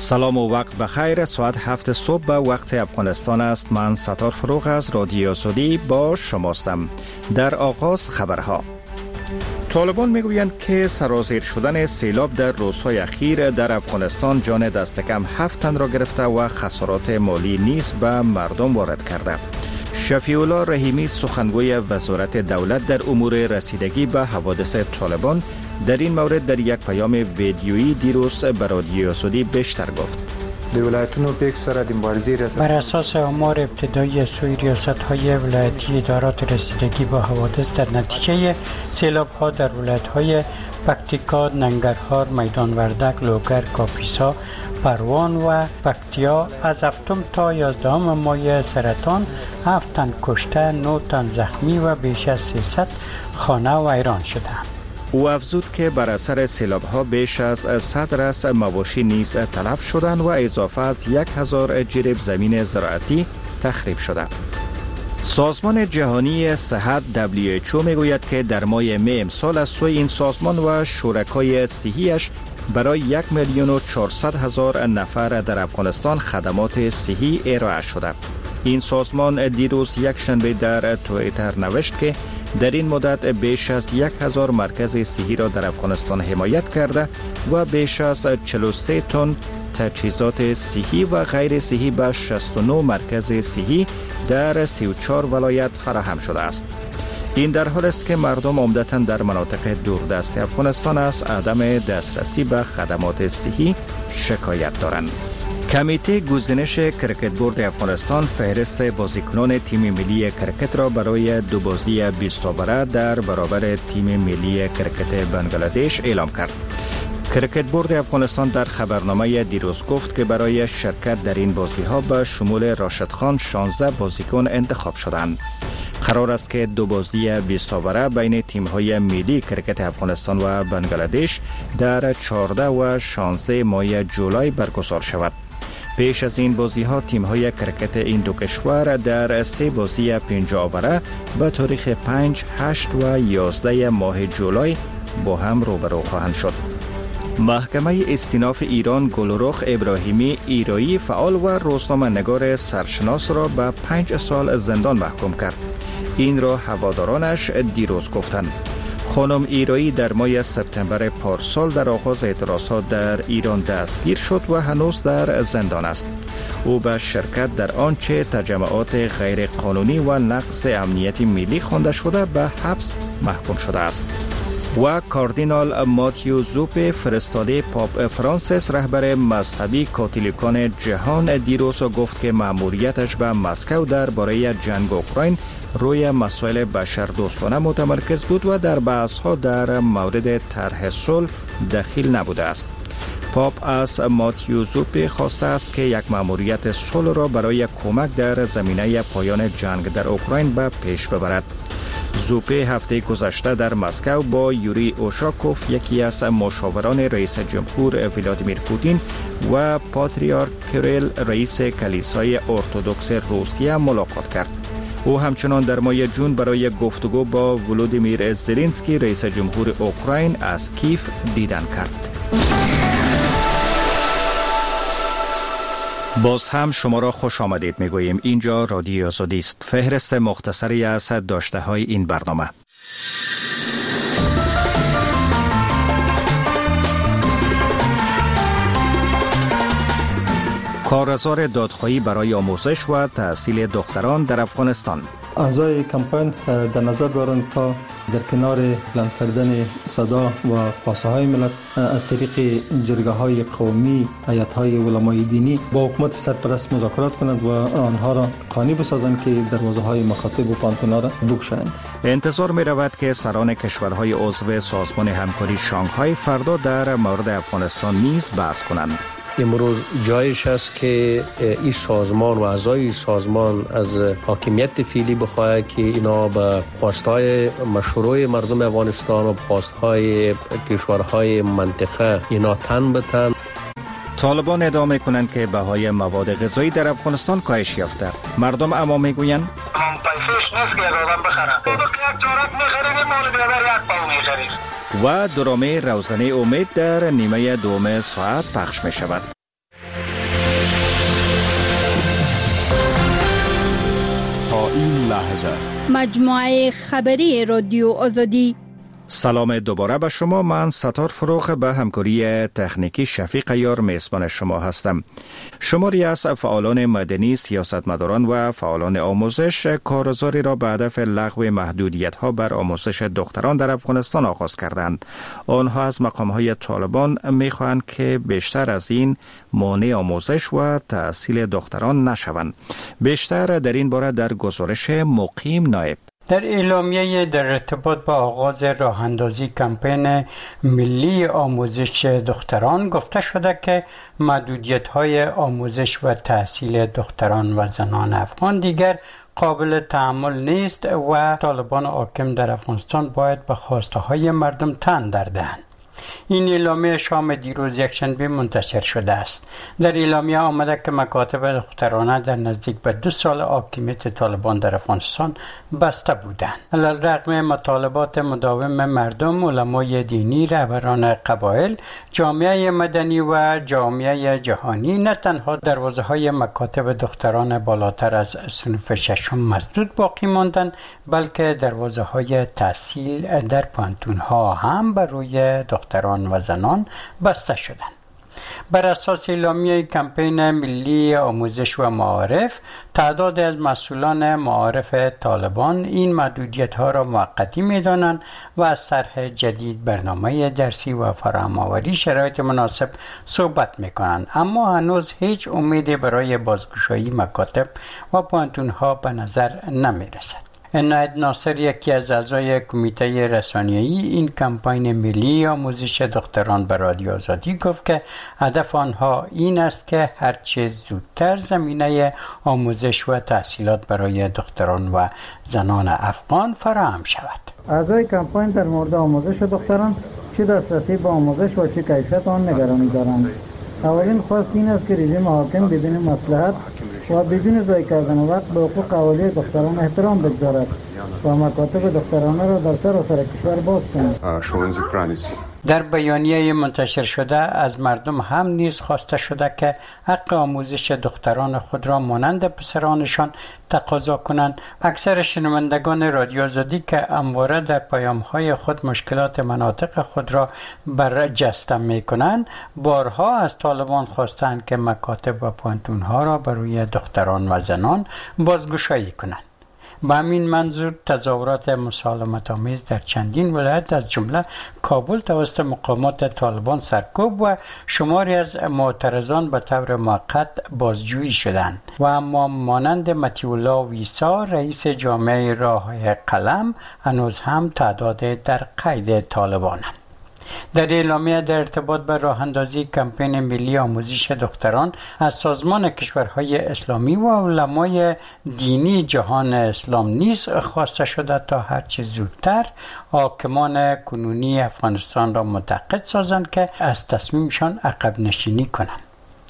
سلام و وقت بخیر. ساعت 7 صبح به وقت افغانستان است. من ستار فروغ از رادیو آزادی با شماستم. در آغاز خبرها. طالبان میگویند که سرازیر شدن سیلاب در روزهای اخیر در افغانستان جان دست کم 7 تن را گرفته و خسارات مالی نیز به مردم وارد کرده. شفیع الله رحیمی سخنگوی وزارت دولت در امور رسیدگی به حوادث طالبان در این مورد در یک پیام ویدیویی دیروز به رادیو آزادی بیشتر گفت. بر اساس آمار ابتدایی سوی ریاست‌های ولایتی ادارات رسیدگی با حوادث در نتیجه سیلاب‌ها در ولایت‌های پکتیکا، ننگرهار، میدان وردک، لوگر، کاپیسا، پروان و پکتیا از 7 تا 11 ماه سرطان 7 تن کشته، 9 تن زخمی و بیش از 300 خانه ویران شدند. او افزود که بر اثر سیلاب‌ها بیش از 100 رأس مواشی نیز تلف شدند و اضافه از 1000 جریب زمین زراعتی تخریب شده. سازمان جهانی صحت WHO میگوید که در ماه می امسال از سوی این سازمان و شرکای صحی‌اش برای 1,400,000 نفر در افغانستان خدمات صحی ارائه شده. این سازمان دیروز یک شنبه در توییتر نوشت که در این مدت بیش از 1000 مرکز صحی را در افغانستان حمایت کرده و بیش از 43 تن تجهیزات صحی و غیر صحی به 69 مرکز صحی در 34 ولایت فراهم شده است. این در حال است که مردم عمدتاً در مناطق دوردست افغانستان از عدم دسترسی به خدمات صحی شکایت دارند. کمیته گزینش کرکت بورد افغانستان فهرست بازیکنان تیم ملی کرکت را برای 2 بازی 20 اووره در برابر تیم ملی کرکت بنگلادش اعلام کرد. کرکت بورد افغانستان در خبرنامه دیروز گفت که برای شرکت در این بازی‌ها به شمول راشد خان 16 بازیکن انتخاب شدند. قرار است که 2 بازی 20 اووره بین تیم‌های ملی کرکت افغانستان و بنگلادش در 14 و 16 ماه جولای برگزار شود. پیش از این بازی‌ها تیم‌های کرکت این دو کشور در 3 بازی 50 اووره به تاریخ 5، 8 و 11 ماه جولای با هم روبرو خواهند شد. محکمه استیناف ایران گلرخ ابراهیمی ایرایی فعال و روزنامه‌نگار سرشناس را به 5 سال زندان محکوم کرد. این را هوادارانش دیروز گفتند. خانم ایرایی در ماه سپتامبر پارسال در آغاز اعتراضات در ایران دستگیر شد و هنوز در زندان است. او به شرکت در آنچه تجمعات غیر قانونی و نقض امنیت ملی خوانده شده به حبس محکوم شده است. و کاردینال ماتیو زوپ فرستاده پاپ فرانسیس رهبر مذهبی کاتولیکان جهان دیروز گفت که مأموریتش به مسکو درباره جنگ اوکراین روی مسائل بشردوستانه متمرکز بود و در بحث‌ها در مورد طرح صلح دخیل نبوده است. پاپ از ماتیو زوپ خواسته است که یک مأموریت صلح را برای کمک در زمینه پایان جنگ در اوکراین به پیش ببرد. زوپ هفته گذشته در مسکو با یوری اوشاکوف یکی از مشاوران رئیس جمهور ولادیمیر پوتین و پاتریارک کریل رئیس کلیسای ارتدوکس روسیه ملاقات کرد. او همچنان در ماه جون برای گفتگو با ولودیمیر زلنسکی رئیس جمهور اوکراین از کیف دیدن کرد. باز هم شما را خوش آمدید میگوییم. اینجا رادیو آزادی است. فهرست مختصری از داشته های این برنامه. کارزار دادخواهی برای آموزش و تحصیل دختران در افغانستان. اعضای کمپاین در نظر دارند تا در کنار بلند کردن صدا و خواسته های ملت از طریق جرگه های قومی، هیئت های علمای دینی با حکومت سرپرست مذاکرات کنند و آنها را قانع بسازند که دروازه های مکاتب و پانتونا را بگشایند. انتظار می رود که سران کشورهای عضو سازمان همکاری شانگهای فردا در مورد افغانستان نیز بحث کنند. امروز جایش است که این سازمان و اعضای سازمان از حاکمیت فعلی بخواهد که اینا به خواستهای مشروع مردم افغانستان و خواستهای کشورهای منطقه اینا تن به تن. طالبان ادعا می‌کنند که بهای مواد غذایی در افغانستان کاهش یافته. مردم اما میگویند پیسش نیست که آدم بخره. تو یک جارت می‌خری مال بیادر یک پاو می‌خری. و درامه روزانه امید در نیمه دوم ساعت پخش می‌شود. این لحظه. مجموعه خبری رادیو آزادی. سلام دوباره به شما. من ستار فروغ به همکاری تکنیکی شفیق یار میزبان شما هستم. شماری از فعالان مدنی، سیاستمداران و فعالان آموزش کارزاری را به هدف لغو محدودیت‌ها بر آموزش دختران در افغانستان آغاز کردند. آنها از مقام‌های طالبان می‌خواهند که بیشتر از این مانع آموزش و تحصیل دختران نشوند. بیشتر در این باره در گزارش مقیم نایب. در اعلامیه در ارتباط با آغاز راه اندازی کمپین ملی آموزش دختران گفته شده که محدودیت‌های آموزش و تحصیل دختران و زنان افغان دیگر قابل تحمل نیست و طالبان حاکم در افغانستان باید به خواسته های مردم تن دهند. این اعلامیه شام دیروز یکشنبه منتشر شده است. در اعلامیه آمده که مکاتب دخترانه در نزدیک به 2 سال حاکمیت طالبان در افغانستان بسته بودند. علیرغم مطالبات مداوم مردم، علمای دینی، رهبران قبایل، جامعه مدنی و جامعه جهانی، نه تنها دروازه های مکاتب دختران بالاتر از صنف 6 مسدود باقی ماندند، بلکه دروازه های تحصیل در پانتونها هم بر روی دختران و زنان بسته شدند. بر اساس اعلامیه کمپین ملی آموزش و معارف، تعداد از مسئولان معارف طالبان این محدودیت‌ها را موقتی می‌دانند و از طرح جدید برنامه درسی و فراهم‌آوری شرایط مناسب صحبت می‌کنند، اما هنوز هیچ امیدی برای بازگشایی مکاتب و پانتون‌ها به نظر نمی‌رسد. عنایت ناصر، یکی از اعضای کمیته رسانه‌ای این کمپین ملی آموزش دختران به رادیو آزادی گفت که هدف آنها این است که هرچه زودتر زمینه آموزش و تحصیلات برای دختران و زنان افغان فراهم شود. اعضای کمپین در مورد آموزش دختران چه دسترسی به آموزش و چه کیفیت آن نگرانی دارند. اولین خواست این است که رژیم حاکم بدون مصلحت و بدون ضایع کردن وقت به حقوق اولیه دختران احترام بگذارد و مکاتب دخترانه را در سراسر کشور باز کند. در بیانیه منتشر شده از مردم هم نیز خواسته شده که حق آموزش دختران خود را مانند پسرانشان تقاضا کنند. اکثر شنوندگان رادیو آزادی که همواره در پیام‌های خود مشکلات مناطق خود را برجسته می‌کنند، بارها از طالبان خواستند که مکاتب و پانتون‌ها را برای دختران و زنان بازگشایی کنند. با همین منظور تظاهرات مسالمت‌آمیز در چندین ولایت از جمله کابل توسط مقامات طالبان سرکوب و شماری از معترضان به طور موقت بازجویی شدند و اما مانند مطیع الله ویسا، رئیس جامعه راه قلم، هنوز هم تعداد در قید طالبانند. در اعلامیه در ارتباط با راه اندازی کمپین ملی آموزش دختران از سازمان کشورهای اسلامی و علمای دینی جهان اسلام نیز خواسته شده تا هرچه زودتر حاکمان کنونی افغانستان را متقاعد سازند که از تصمیمشان عقب نشینی کنند.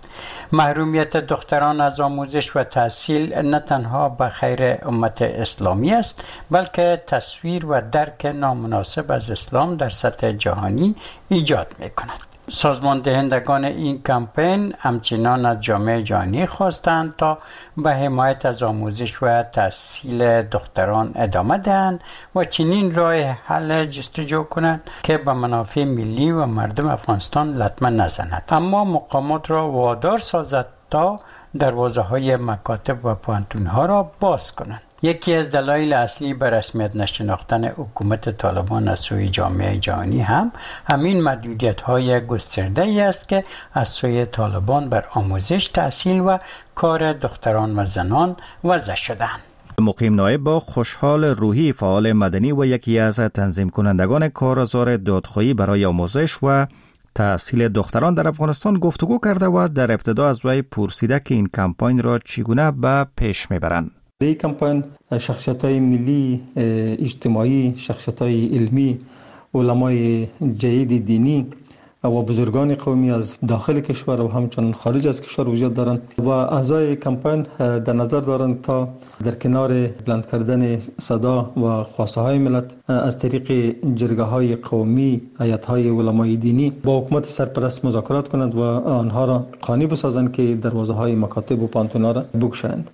محرومیت دختران از آموزش و تحصیل نه تنها به خیر امت اسلامی است، بلکه تصویر و درک نامناسب از اسلام در سطح جهانی ایجاد می‌کند. سازمان دهندگان این کمپین همچنان از جامعه جهانی خواستند تا به حمایت از آموزش و تحصیل دختران ادامه دهند و چنین راه حل جستجو کنند که به منافع ملی و مردم افغانستان لطمه نزند، اما مقامات را وادار سازد تا دروازه‌های مکاتب و پانتون‌ها را باز کنند. یکی از دلایل اصلی بر رسمیت نشناختن حکومت طالبان از سوی جامعه جهانی هم همین محدودیت‌های گسترده‌ای است که از سوی طالبان بر آموزش، تحصیل و کار دختران و زنان وضع شدند. مقیم نایب با خوشحال روحی، فعال مدنی و یکی از تنظیم کنندگان کارزار دادخواهی برای آموزش و تحصیل دختران در افغانستان گفتگو کرده و در ابتدا از وی پرسیده که این کمپین را چگونه به پیش میبرند. این کمپین شخصیت‌های ملی، اجتماعی، شخصیت‌های علمی، علمای جدید دینی و بزرگان قومی از داخل کشور و همچنین خارج از کشور وجود دارند و اعضای کمپین در نظر دارند تا در کنار بلند کردن صدا و خواسته های ملت از طریق جرگه های قومی، هیئت های علمای دینی با حکومت سرپرست مذاکرات کنند و آنها را قانع بسازند که دروازه های مکاتب و پانتون‌ها را بگشایند.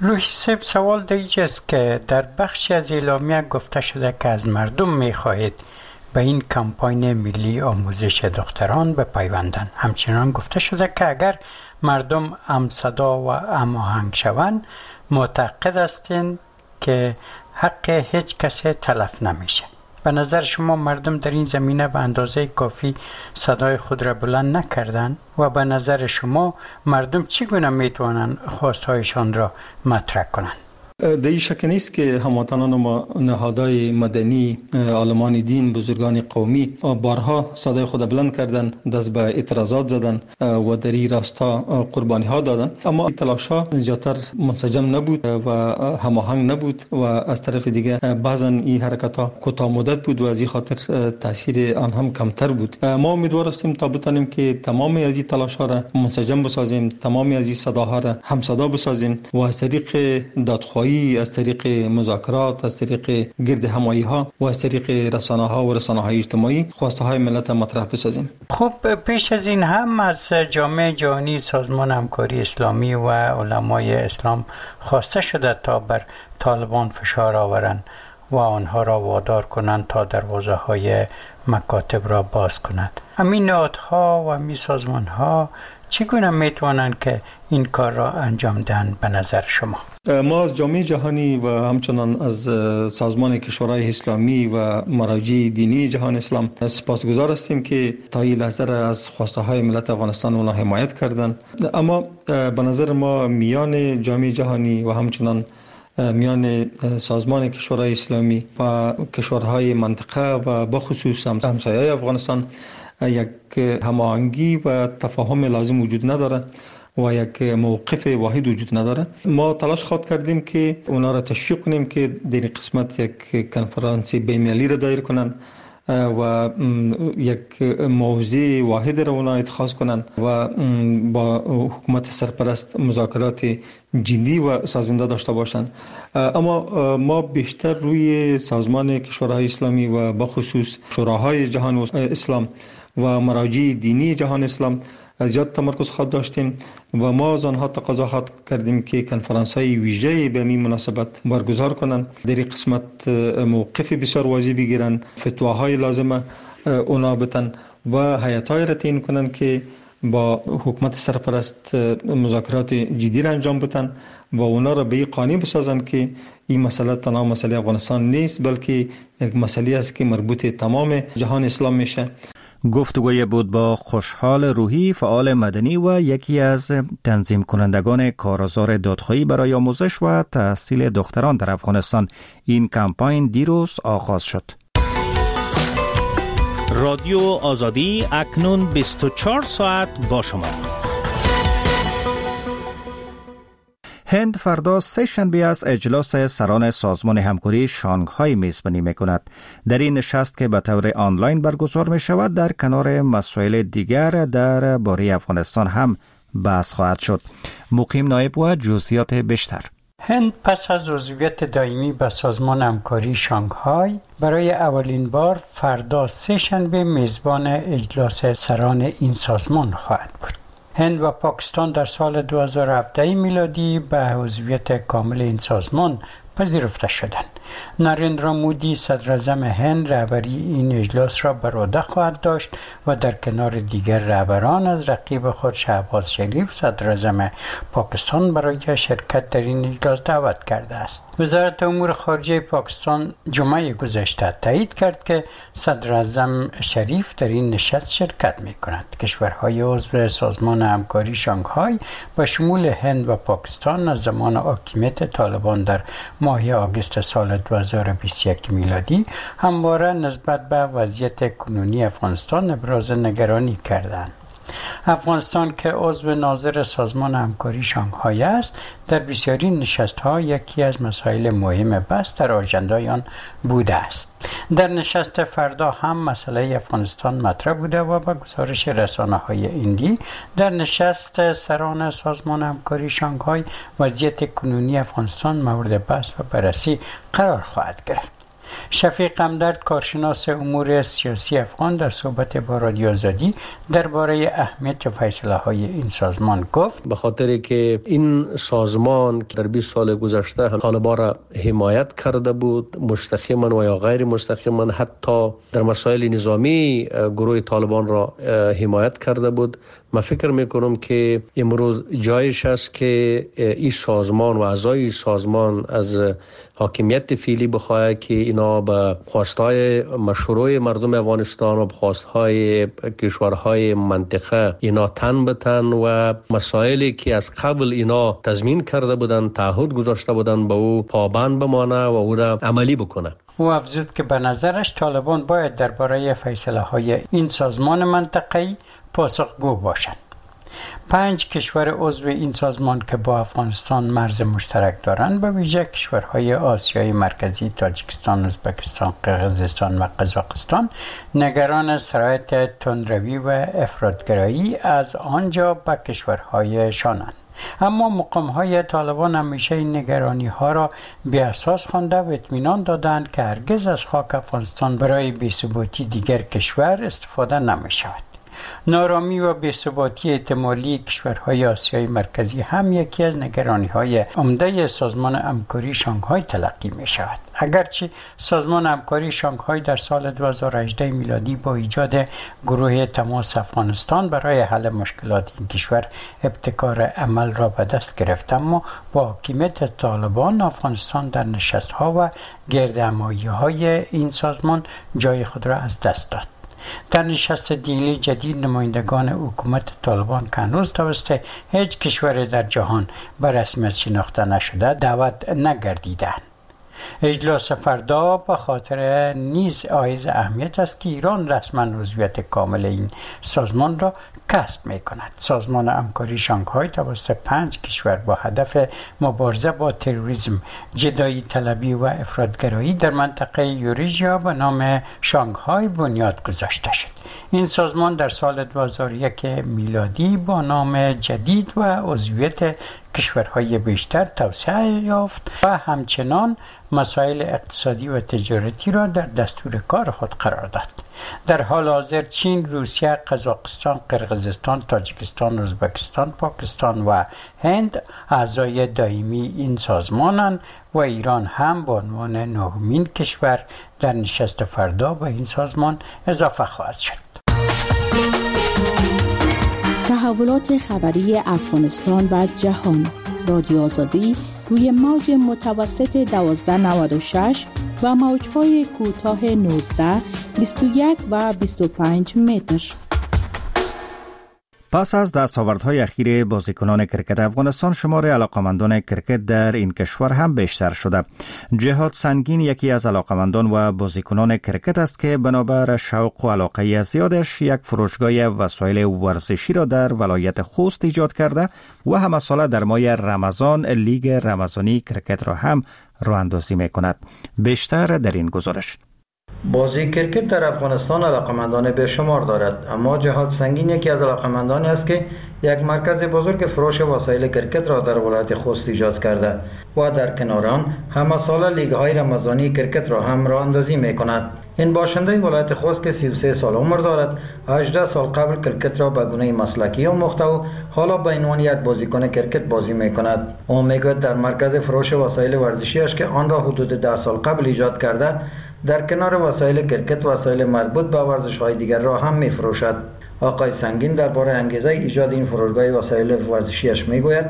روحی صاحب، سوال دیجاست که در بخشی از اعلامیه گفته شده که از مردم می‌خواهید به این کمپاین ملی آموزش دختران بپیوندند. همچنان گفته شده که اگر مردم همصدا و هماهنگ شوند معتقد هستند که حق هیچ کسی تلف نمیشه. به نظر شما مردم در این زمینه به اندازه کافی صدای خود را بلند نکردند و به نظر شما مردم چگونه میتوانند خواستهایشان را مطرح کنند؟ در این شک نیست که هموطنان ما، نهادهای مدنی، عالمان دین، بزرگان قومی بارها صدای خود بلند کردند، دست به اعتراضات زدند و در این راستا قربانی ها دادند، اما تلاش‌ها زیاتر منسجم نبود و هماهنگ نبود و از طرف دیگه بعضا این حرکت ها کوتاه مدت بود و از این خاطر تاثیر آن هم کمتر بود. ما امیدوار هستیم تا بتانیم که تمام از این تلاش ها را منسجم بسازیم، تمام از این صداها را همصدا بسازیم و از طریق دادخواهی، از طریق مذاکرات، از طریق گرد همایی ها و از طریق رسانه ها و رسانه های اجتماعی خواسته های ملت مطرح بسازیم. خب پیش از این هم از جامعه جهانی، سازمان همکاری اسلامی و علمای اسلام خواسته شده تا بر طالبان فشار آورند و آنها را وادار کنند تا دروازه های مکاتب را باز کنند. همین نهادها و همین سازمان ها چگونه میتوانند که این کار را انجام دهند به نظر شما؟ ما از جامعه جهانی و همچنان از سازمان کشورهای اسلامی و مراجع دینی جهان اسلام سپاسگزار هستیم که تا این لحظه را از خواسته های ملت افغانستان اونا حمایت کردند. اما به نظر ما میان جامعه جهانی و همچنان میان سازمان کشورهای اسلامی و کشورهای منطقه و بخصوص همسایه‌های افغانستان یک هماهنگی و تفاهم لازم وجود نداره و یک موقف واحد وجود نداره. ما تلاش خواهد کردیم که اونا را تشویق کنیم که در این قسمت یک کنفرانس بین‌المللی را دایر کنند و یک موضوع واحد را اونا اتخاذ کنند و با حکومت سرپرست مذاکرات جدی و سازنده داشته باشند. اما ما بیشتر روی سازمان کشورهای اسلامی و بخصوص شوراهای جهان اسلام و مراجع دینی جهان اسلام زیاد تمرکز خواهد داشتیم و ما از آنها تقاضا خواهد کردیم که کنفرانس های ویژه به این مناسبت برگزار کنند، در این قسمت موقف بسیار واضح بگیرند، فتواهای لازمه اونا بتن و هیئت‌های را تعیین کنند که با حکومت سرپرست مذاکرات جدی را انجام بدن و اونا را به این قانع بسازند که این مسئله تنها مسئله افغانستان نیست بلکه یک مسئله است که مربوط تمام جهان اسلام میشه. گفتگوی بود با خوشحال روحی، فعال مدنی و یکی از تنظیم کنندگان کارزار دادخواهی برای آموزش و تحصیل دختران در افغانستان. این کمپاین دیروز آغاز شد. رادیو آزادی اکنون 24 ساعت با شما. هند فردا سه شنبه از اجلاس سران سازمان همکاری شانگهای میزبانی میکند. در این نشست که به طور آنلاین برگزار می شود در کنار مسائل دیگر در باره افغانستان هم بحث خواهد شد. مقیم نایب و جزئیات بیشتر. هند پس از عضویت دائمی به سازمان همکاری شانگهای برای اولین بار فردا سه شنبه میزبان اجلاس سران این سازمان خواهد بود. هند و پاکستان در سال 2017 میلادی به عضویت کامل این سازمان پذیرفته شدند. نریندرا مودی صدر اعظم هند رهبری این اجلاس را بر عهده خواهد داشت و در کنار دیگر رهبران از رقیب خود شهباز شریف صدر اعظم پاکستان برای شرکت در این اجلاس دعوت کرده است. وزارت امور خارجه پاکستان جمعه گذشته تایید کرد که صدر اعظم شریف در این نشست شرکت می کند. کشورهای عضو سازمان همکاری شانگهای به شمول هند و پاکستان از زمان حاکمیت طالبان در ماه آگوست سال 2021 میلادی همواره نسبت به وضعیت کنونی افغانستان ابراز نگرانی کردند. افغانستان که عضو ناظر سازمان همکاری شانگهای است، در بسیاری نشست‌ها یکی از مسائل مهم بحث در آژندای آن بوده است. در نشست فردا هم مسئله افغانستان مطرح بوده و به گزارش رسانه‌های هندی در نشست سران سازمان همکاری شانگهای وضعیت کنونی افغانستان مورد بحث و بررسی قرار خواهد گرفت. شفیق همدرد کارشناس امور سیاسی افغان در صحبت با رادیو آزادی درباره اهمیت فیصله های این سازمان گفت به خاطر که این سازمان در 20 سال گذشته هم طالبان را حمایت کرده بود، مستقیما و یا غیر مستقیما، حتی در مسائل نظامی گروه طالبان را حمایت کرده بود. من فکر میکنم که امروز جایش است که این سازمان و اعضای سازمان از حاکمیت فعلی بخواه که اینا به خواستهای مشروع مردم افغانستان و به خواستهای کشورهای منطقه اینا تن به تن و مسائلی که از قبل اینا تضمین کرده بودن، تعهد گذاشته بودن، به او پابند بمانه و او را عملی بکنه. او افزود که به نظرش طالبان باید درباره فیصله های این سازمان منطقه‌ای پاسخگو باشند. 5 کشور عضو این سازمان که با افغانستان مرز مشترک دارند، به ویژه کشورهای آسیای مرکزی، تاجیکستان، ازبکستان، قرقیزستان و قزاقستان، نگران سرایت تندروی و افراطگرایی از آنجا به کشورهایشانند. اما مقام‌های طالبان همیشه این نگرانی‌ها را بی‌اساس خوانده و اطمینان دادند که هرگز از خاک افغانستان برای بی‌ثباتی دیگر کشور استفاده نمی‌شود. نارامی و بی‌ثباتی احتمالی کشورهای آسیای مرکزی هم یکی از نگرانی‌های عمده سازمان همکاری شانگهای تلقی می‌شود. اگرچه سازمان همکاری شانگهای در سال 2018 میلادی با ایجاد گروه تماس افغانستان برای حل مشکلات این کشور ابتکار عمل را به دست گرفت، اما با حاکمیت طالبان افغانستان در نشست‌ها و گردهمایی‌های این سازمان جای خود را از دست داد. در نشست دیلی جدید نمایندگان حکومت طالبان که هنوز توسط هیچ کشور در جهان به رسمیت شناخته نشده دعوت نگردیدند. اجلاس فردا به خاطر نیز حائز اهمیت است که ایران رسما عضویت کامل این سازمان را کسب می‌کند. سازمان همکاری شانگهای توسط 5 کشور با هدف مبارزه با تروریسم، جدایی طلبی و افراطگرایی در منطقه یوریژیا به نام شانگهای بنیاد گذاشته شد. این سازمان در سال 2001 میلادی با نام جدید و عضویت کشورهای بیشتر توسعه یافت و همچنان مسائل اقتصادی و تجارتی را در دستور کار خود قرار داد. در حال حاضر چین، روسیه، قزاقستان، قرقیزستان، تاجیکستان، ازبکستان، پاکستان و هند اعضای دائمی این سازمانند و ایران هم به عنوان 9مین کشور در نشست فردا به این سازمان اضافه خواهد شد. تحولات خبری افغانستان و جهان. رادیو آزادی روی موج متوسط 1296 و موج‌های کوتاه 19، 21 و 25 متر. پس از دستاوردهای اخیر بازیکنان کرکت افغانستان، شمار علاقمندان کرکت در این کشور هم بیشتر شده. جهاد سنگین یکی از علاقمندان و بازیکنان کرکت است که بنابر شوق و علاقه زیادش یک فروشگاه وسایل ورزشی را در ولایت خوست ایجاد کرده و همه ساله در ماه رمضان لیگ رمضانی کرکت را هم راه اندازی می‌کند. بیشتر در این گزارش. بازی کرکت در افغانستان علاقمندان بیشمار دارد، اما جهاد سنگین یکی از علاقمندانی است که یک مرکز بزرگ فروش وسایل کرکت را در ولایت خوست ایجاد کرده و در کنار آن همه ساله لیگ های رمضانی کرکت را هم راه اندازی می کند. این باشنده ولایت خوست که 33 سال عمر دارد، 18 سال قبل کرکت را به گونه مسلکی آموخته و حالا به عنوان یک بازیکن کرکت بازی می کند. او میگوید در مرکز فروش وسایل ورزشیش که آن را حدود 10 سال قبل ایجاد کرده، در کنار وسایل کرکت وسایل مربوط به ورزش‌های دیگر را هم می‌فروشد. آقای سنگین درباره انگیزه ایجاد این فروشگاه وسایل ورزشیش میگوید: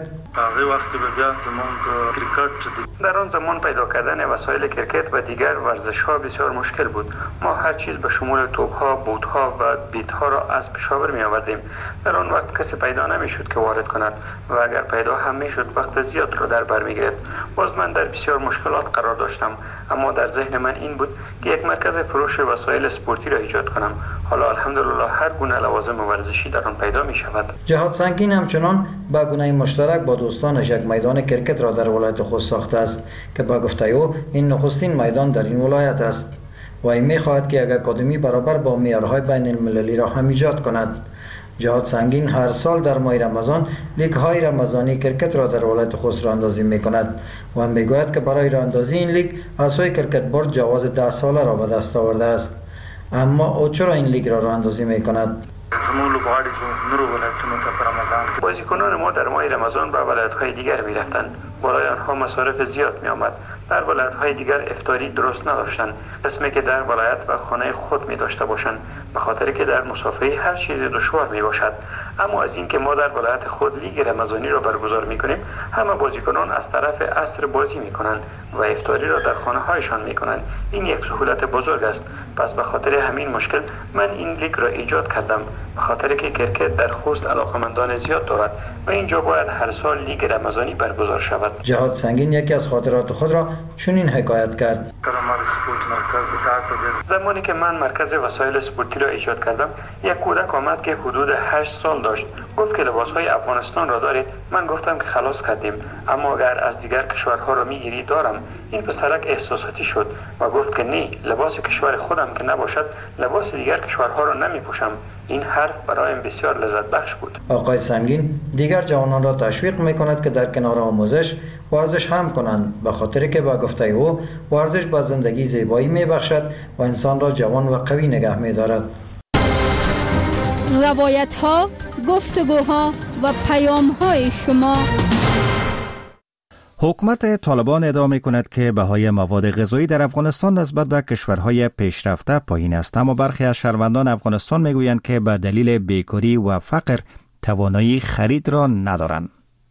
در آن زمان پیدا کردن وسایل کرکت و دیگر ورزش‌ها بسیار مشکل بود. ما هر چیز به شمول توپ‌ها، بوت‌ها و بیت‌ها را از پشاور می‌آوردیم. در آن وقت کسی پیدا نمی‌شد که وارد کند و اگر پیدا هم می‌شد وقت زیاد را در بر می‌گرفت. باز من در بسیار مشکلات قرار داشتم، اما در ذهن من این بود که یک مرکز فروش وسایل اسپورتی را ایجاد کنم. حالا الحمدلله هر گونه لوازم ورزشی در آن پیدا می‌شود. جهاد سنگین همچنان با گونه مشترک با دوستانش یک میدان کرکت را در ولایت خوست ساخته است که با گفته او این نخستین میدان در این ولایت است و این می‌خواهد که یک اکادمی برابر با معیارهای بین المللی را هم ایجاد کند. جهاد سنگین هر سال در ماه رمضان لیگ های رمضانی کرکت را در ولایت خوست راه اندازی می کند و میگوید که برای راه اندازی این لیگ از سوی کرکت بورد جواز 10 ساله را به دست آورده است. اما او چرا این لیگ را راه اندازی می کند؟ بازیکنان ما در ماه رمضان به ولایت‌های دیگر می‌رفتند. برای آنها مصارف زیاد می‌آمد. در ولایت‌های دیگر افطاری درست نداشتند، قسمی که در ولایت و خانه خود می‌داشته باشند، به خاطر که در مسافری هر چیز دشوار می‌باشد. اما از اینکه ما در ولایت خود لیگ رمضانی را برگزار می‌کنیم، همه بازیکنان از طرف عصر بازی می‌کنند و افطاری را در خانه‌هایشان می‌کنند. این یک سهولت بزرگ است. پس به خاطر همین مشکل من این لیگ را ایجاد کردم، به خاطر که کرکت در خوست علاقمندان زیاد دارد و اینجا باید هر سال لیگ رمضانی برگزار شود. جهاد سنگین یکی از خاطرات خود را چنین حکایت کرد. زمانی که من مرکز وسایل اسپورتی را ایجاد کردم، یک کودک آمد که حدود 8 سال داشت. گفت که لباس‌های افغانستان را دارید؟ من گفتم که خلاص کردیم، اما اگر از دیگر کشورها را میگیری دارم. این پسرک احساساتی شد و گفت که نه، لباس کشور خودم که نباشد لباس دیگر کشورها را نمیپوشم. این حرف برایم بسیار لذت بخش بود. آقای سنگین دیگر جوانان را تشویق میکند که در کنار آموزش ورزش هم کنند، به خاطر که با گفته او ورزش به زندگی زیبایی میبخشد و انسان را جوان و قوی نگه میدارد. روایت ها، گفتگوها و پیام های شما. حکومت طالبان ادعا می‌کند که بهای مواد غذایی در افغانستان نسبت به کشورهای پیشرفته پایین است، اما برخی از شهروندان افغانستان میگویند که به دلیل بیکاری و فقر توانایی خرید را ندارند.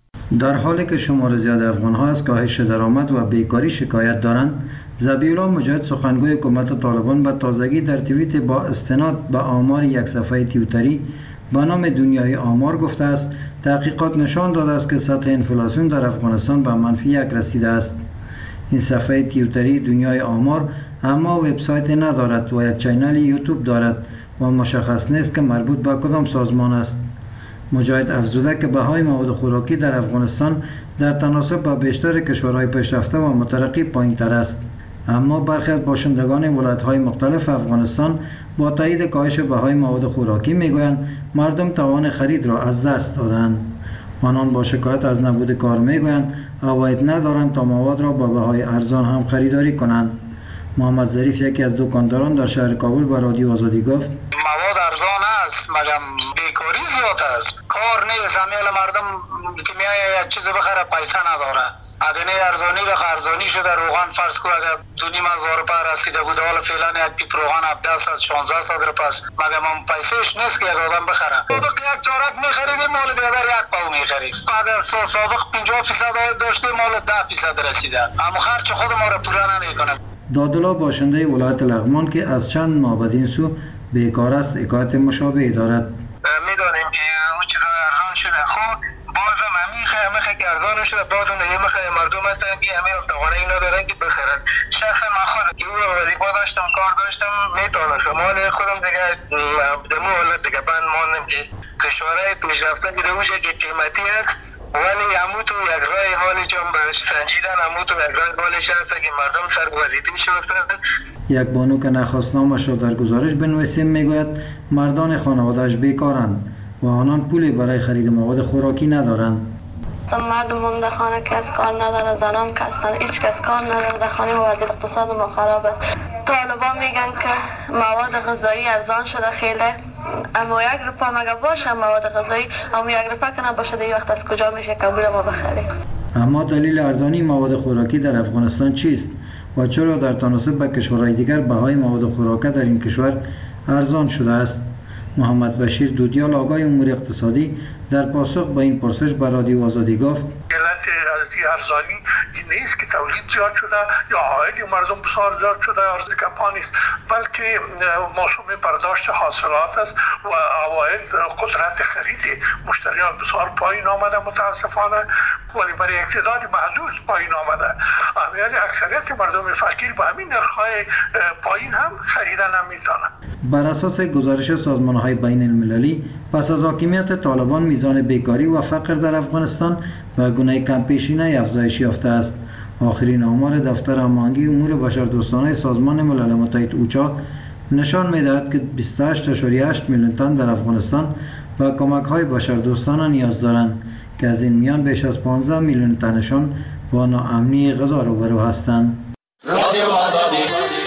در حالی که شمار زیاد افغان‌ها از کاهش درآمد و بیکاری شکایت دارند، ذبیح‌الله مجاهد سخنگوی حکومت طالبان به تازگی در توییت با استناد به آمار یک صفحه توییتری به نام دنیای آمار گفته است تحقیقات نشان داده است که سطح انفلاسیون در افغانستان به -1 رسیده است. این صفحه توییتری دنیای آمار اما وبسایت ندارد و یک چینل یوتیوب دارد و مشخص نیست که مربوط به کدام سازمان است. مجاهد افزوده که بهای مواد خوراکی در افغانستان در تناسب با بیشتر کشورهای پیشرفته و مترقی پایین‌تر است، اما برخی از باشندگان ولایت‌های مختلف افغانستان با تایید کاهش بهای مواد خوراکی میگویند مردم توان خرید را از دست دادند. آنان با شکایت از نبود کار میگویند عواید ندارند تا مواد را با بهای ارزان هم خریداری کنند. محمد ظریف یکی از دکانداران در شهر کابل با رادیو آزادی گفت مواد ارزان است مگم بیکاری زیاد است، کار نیست، همیل مردم که میایه یک چیز بخره پیسه نداره. ادنه ارزانی را ارزانی شده، روغن فرض کو اگر 2,500 روپیه رسیده بود، حالا فعلا یک پیپ روغن 1700-1600 روپیه است، مگم هم پیسهش نیست که یک آدم بخره. سابق یک چارک میخریدیم مال دیگر یک پاو میخرید، اگر سابق 50% آید داشتیم مال 10% رسیده، اما خرچ خود ما را پورا نمیکنه. دادالله باشنده ولایت لغمان که از چند ماه بدین سو بیکار است حکایت مشابهی دارد. میدانیم که اون چیزا ارزان شده، خب بازم همیشه که ارزان شده، بازم نمیخه مردم هستن که همه توانایی ندارن که بخرن. شخصا من خود که او وظیفه داشتم، کار داشتم، میتونم مال خودم دیگه دمو حالت دیگه بند ماندم که کشورهای پیشرفته که دوشه که قیمتی است، ولی هموتو یک رای حالی چون برش سنجیدن، هموتو یک رای حالیش هست که مردم سر وظیفه شدن. یک بانو که نخواستنامش را در گزارش بنویسیم میگوید مردان خانواده‌اش بیکارند و آنان پولی برای خرید مواد خوراکی ندارند. مردم هم در خانه کس کار نداره، زنان کسان، هیچ کس کار نداره در خانه و اقتصاد ما خراب است. طالبان میگن که مواد غذایی ارزان شده خیلی، اما 1 روپیه مگه باشه مواد غذایی، اما 1 روپیه که نباشه دیگه وقت از کجا میشه که ما بخریم؟ اما دلیل ارزانی مواد خوراکی در افغانستان چیست و چرا در تناسب با کشورهای دیگر بهای مواد خوراکی در این کشور ارزان شده است؟ محمد بشیر دودیال آقای امور اقتصادی در پاسخ به این پرسش به رادیو آزادی گفت علت ارزانی این نیست که تولید زیاد شده یا عاید مردم بسیار زیاد شده یا ارز کمپانی است، بلکه موسم برداشت حاصلات است و عواید قدرت خرید مشتریان بسیار پایین آمده متاسفانه، ولی برای یک تعداد محدود پایین آمده. یعنی اکثریت مردم فقیر با همین نرخ‌های پایین هم خریدن نمیتونن. بر اساس گزارش سازمان‌های بین المللی پس از حاکمیت طالبان میزان بیکاری و فقر در افغانستان به گونه کمپیشینه افزایش یافته است. آخرین آمار دفتر هماهنگی امور بشردوستانه سازمان ملل متحد اوچا نشان می‌دهد که 28.8 میلیون تن در افغانستان و کمک‌های بشردوستانه نیاز دارند که از این میان بیش از 15 میلیون تنشان با ناامنی غذا روبرو هستند. رادیو آزادی.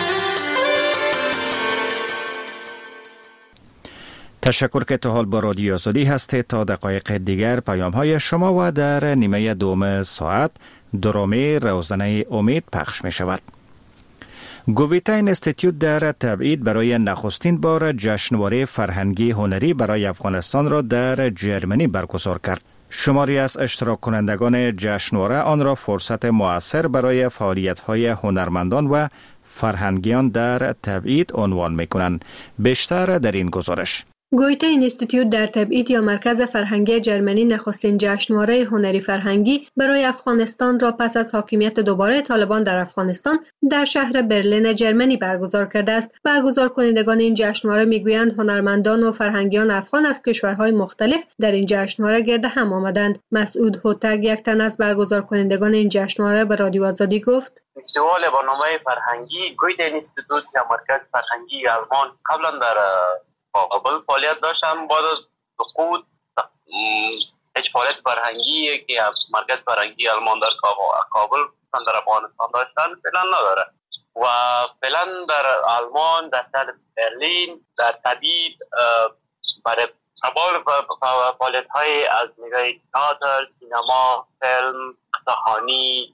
تشکر که تا حال با رادیو آزادی هستید. تا دقایق دیگر پیام های شما و در نیمه دوم ساعت درامی روزنه امید پخش می شود. گویتا اینستیتوت در تبعید برای نخستین بار جشنواره فرهنگی هنری برای افغانستان را در جرمنی برگزار کرد. شماری از اشتراک کنندگان جشنواره آن را فرصت مؤثر برای فعالیت‌های هنرمندان و فرهنگیان در تبعید عنوان می‌کنند. بیشتر در این گزارش. گویته اینستیتوت در تبعید یا مرکز فرهنگی جرمنی نخستین جشنواره هنری فرهنگی برای افغانستان را پس از حاکمیت دوباره طالبان در افغانستان در شهر برلین جرمنی برگزار کرده است. برگزار کنندگان این جشنواره میگویند هنرمندان و فرهنگیان افغان از کشورهای مختلف در این جشنواره گرد هم آمدند. مسعود هوتک، یک تن از برگزار کنندگان این جشنواره، به رادیو آزادی گفت: فستیوال برنامه فرهنگی گویته اینستیتوت یا مرکز فرهنگی آلمان قبلا در کابل فعالیت داشتم. بعد از سقوط هیچ فعالیت فرهنگی که از مرکز فرهنگی آلمان در کابل در افغانستان داشتن فعلا نداره و فعلا در آلمان در شهر برلین در تبعید برای فعالیت های از نگاه تئاتر، سینما، فیلم، قصه‌خوانی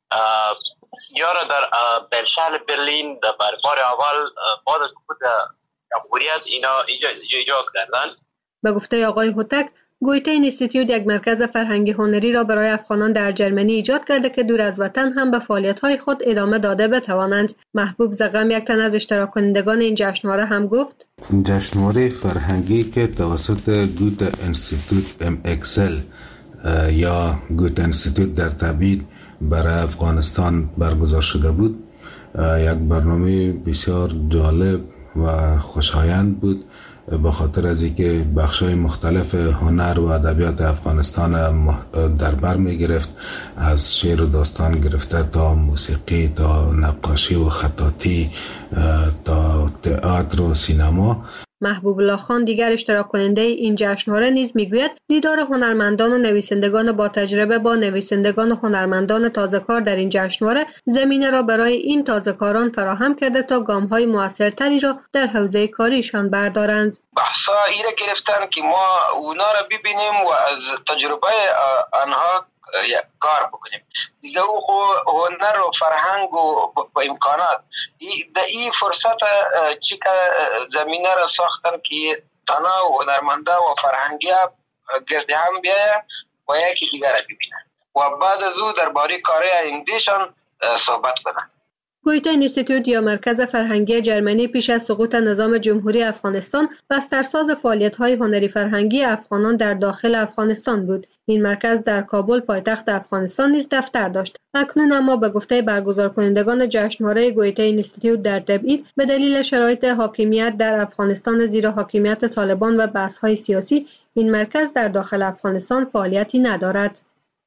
یا در شهر برلین در بار اول بعد از سقوط جمهوریت اینا ایجاد کردن. به گفته آقای هوتک، گویته اینستیتوت یک مرکز فرهنگی هنری را برای افغانان در جرمنی ایجاد کرده که دور از وطن هم به فعالیت‌های خود ادامه داده بتوانند. محبوب زغم، یک تن از اشتراک کنندگان این جشنواره، هم گفت: جشنواره فرهنگی که توسط گوته اینستیتوت MXL یا گوته اینستیتوت در تبعید برای افغانستان برگزار شده بود، یک برنامه بسیار جالب و خوشایند بود، به خاطر از اینکه بخش‌های مختلف هنر و ادبیات افغانستان در بر می‌گرفت، از شعر و داستان گرفته تا موسیقی تا نقاشی و خطاطی تا تئاتر و سینما. محبوب الله خان، دیگر اشتراک کننده این جشنواره، نیز میگوید دیدار هنرمندان و نویسندگان با تجربه با نویسندگان و هنرمندان تازه‌کار در این جشنواره زمینه را برای این تازه‌کاران فراهم کرده تا گام‌های موثرتری را در حوزه کاریشان بردارند. بحثا ایره گرفتن که ما اونا را ببینیم و از تجربه آنها کار بکنیم. دیگه او هنر و فرهنگ و با امکانات در این فرصت چی که زمینه را ساختن که تنها و هنرمنده و فرهنگی گرد هم بیاید و یکی دیگر را ببینن و بعد از او درباره کار آیندهشان صحبت کنن. گویته اینستیتوت یا مرکز فرهنگی جرمنی پیش از سقوط نظام جمهوری افغانستان بسترساز فعالیت‌های هنری فرهنگی افغانان در داخل افغانستان بود. این مرکز در کابل پایتخت افغانستان نیز دفتر داشت. اکنون اما به گفته برگزار کنندگان جشنواره گویته اینستیتوت در تبعید به دلیل شرایط حاکمیت در افغانستان زیر حاکمیت طالبان و بحث‌های سیاسی، این مرکز در داخل افغانستان فعالیتی ندارد.